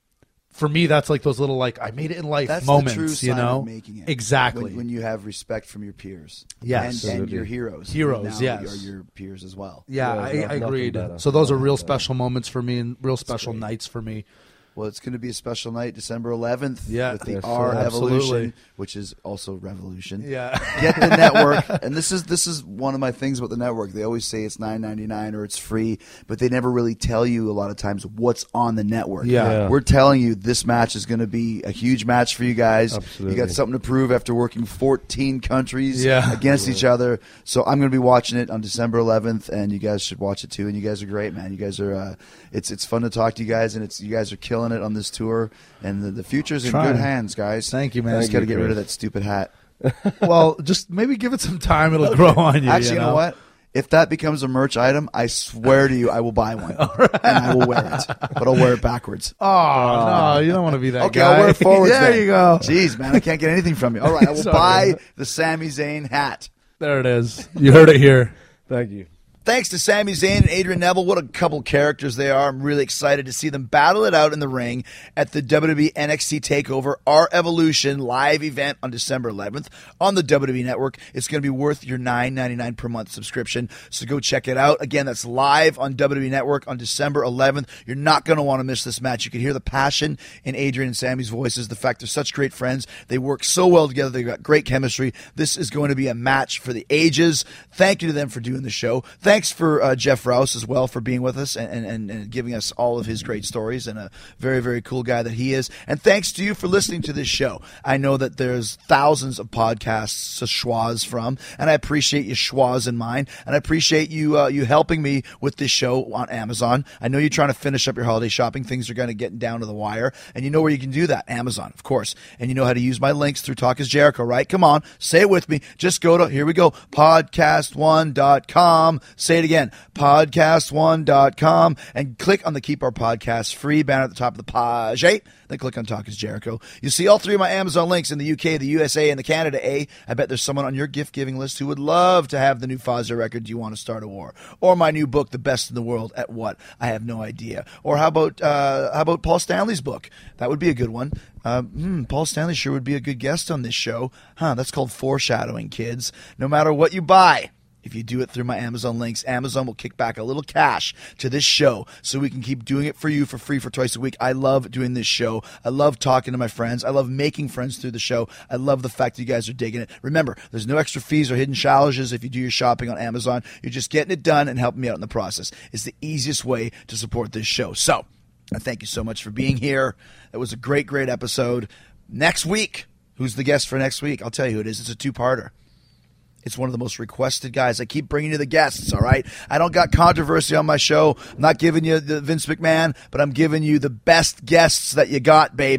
for me, that's like those little like I made it in life That's moments. the true sign you know, of making it. exactly. When, when you have respect from your peers. Yes. and, and Absolutely. your heroes. Heroes, now yes. Are your peers as well. yeah, Yeah, I, no- I nothing agreed. better. So those are Nothing real better. special moments for me and real special nights for me. Well, it's going to be a special night, December eleventh, Yeah. with the Yes, R sir. Evolution, Absolutely. which is also Revolution. Yeah. Get the network, and this is this is one of my things about the network. They always say it's nine ninety-nine or it's free, but they never really tell you a lot of times what's on the network. Yeah. Yeah. We're telling you this match is going to be a huge match for you guys. Absolutely. You got something to prove after working fourteen countries Yeah. against each other. So I'm going to be watching it on December eleventh, and you guys should watch it too. And you guys are great, man. You guys are. Uh, it's it's fun to talk to you guys, and it's you guys are killing it on this tour. And the, the future's in Trying. good hands, guys. Thank you, man. Just Thank got to you, get rid of Chris. that stupid hat. Well, just maybe give it some time. It'll grow on you. Actually, you you know what? If that becomes a merch item, I swear to you, I will buy one, and I will wear it. But I'll wear it backwards. Oh, no, you don't want to be that Okay, guy. I'll wear it forwards. There then. you go. Jeez, man, I can't get anything from you. All right, I will Sorry. buy the Sami Zayn hat. There it is. You heard it here. Thank you. Thanks to Sami Zayn and Adrian Neville. What a couple characters they are. I'm really excited to see them battle it out in the ring at the W W E N X T TakeOver Our Evolution live event on December eleventh on the W W E Network. It's going to be worth your nine ninety-nine per month subscription, so go check it out. Again, that's live on W W E Network on December eleventh. You're not going to want to miss this match. You can hear the passion in Adrian and Sammy's voices, the fact they're such great friends. They work so well together. They've got great chemistry. This is going to be a match for the ages. Thank you to them for doing the show. Thanks for uh, Jeff Rouse as well for being with us and, and, and giving us all of his great stories, and a very, very cool guy that he is. And thanks to you for listening to this show. I know that there's thousands of podcasts to schwaz from, and I appreciate you schwaz in mine, and I appreciate you uh, you helping me with this show on Amazon. I know you're trying to finish up your holiday shopping. Things are going to get down to the wire, and you know where you can do that. Amazon, of course. And you know how to use my links through Talk is Jericho, right? Come on, say it with me. Just go to, here we go, podcast one dot com. Say it again, podcast one dot com, and click on the Keep Our Podcasts Free banner at the top of the page. Then click on Talk is Jericho. You see all three of my Amazon links in the U K, the U S A, and the Canada A. I bet there's someone on your gift-giving list who would love to have the new Fozzy record, Do You Want to Start a War? Or my new book, The Best in the World at What? I have no idea. Or how about uh, how about Paul Stanley's book? That would be a good one. Uh, hmm, Paul Stanley sure would be a good guest on this show. Huh, that's called foreshadowing, kids. No matter what you buy, if you do it through my Amazon links, Amazon will kick back a little cash to this show so we can keep doing it for you for free for twice a week. I love doing this show. I love talking to my friends. I love making friends through the show. I love the fact that you guys are digging it. Remember, there's no extra fees or hidden challenges if you do your shopping on Amazon. You're just getting it done and helping me out in the process. It's the easiest way to support this show. So, I thank you so much for being here. That was a great, great episode. Next week, who's the guest for next week? I'll tell you who it is. It's a two-parter. It's one of the most requested guys. I keep bringing you the guests, all right? I don't got controversy on my show. I'm not giving you the Vince McMahon, but I'm giving you the best guests that you got, baby.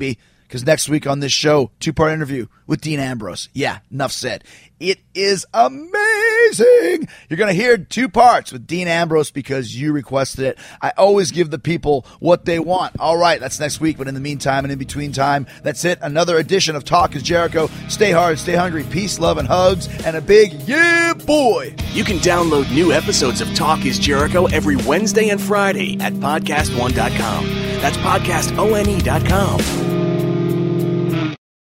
because next week on this show, two-part interview with Dean Ambrose. Yeah, enough said. It is amazing. You're going to hear two parts with Dean Ambrose because you requested it. I always give the people what they want. All right, that's next week, but in the meantime and in between time, that's it. Another edition of Talk is Jericho. Stay hard, stay hungry, peace, love, and hugs, and a big yeah, boy. You can download new episodes of Talk is Jericho every Wednesday and Friday at podcast one dot com. That's podcast one dot com.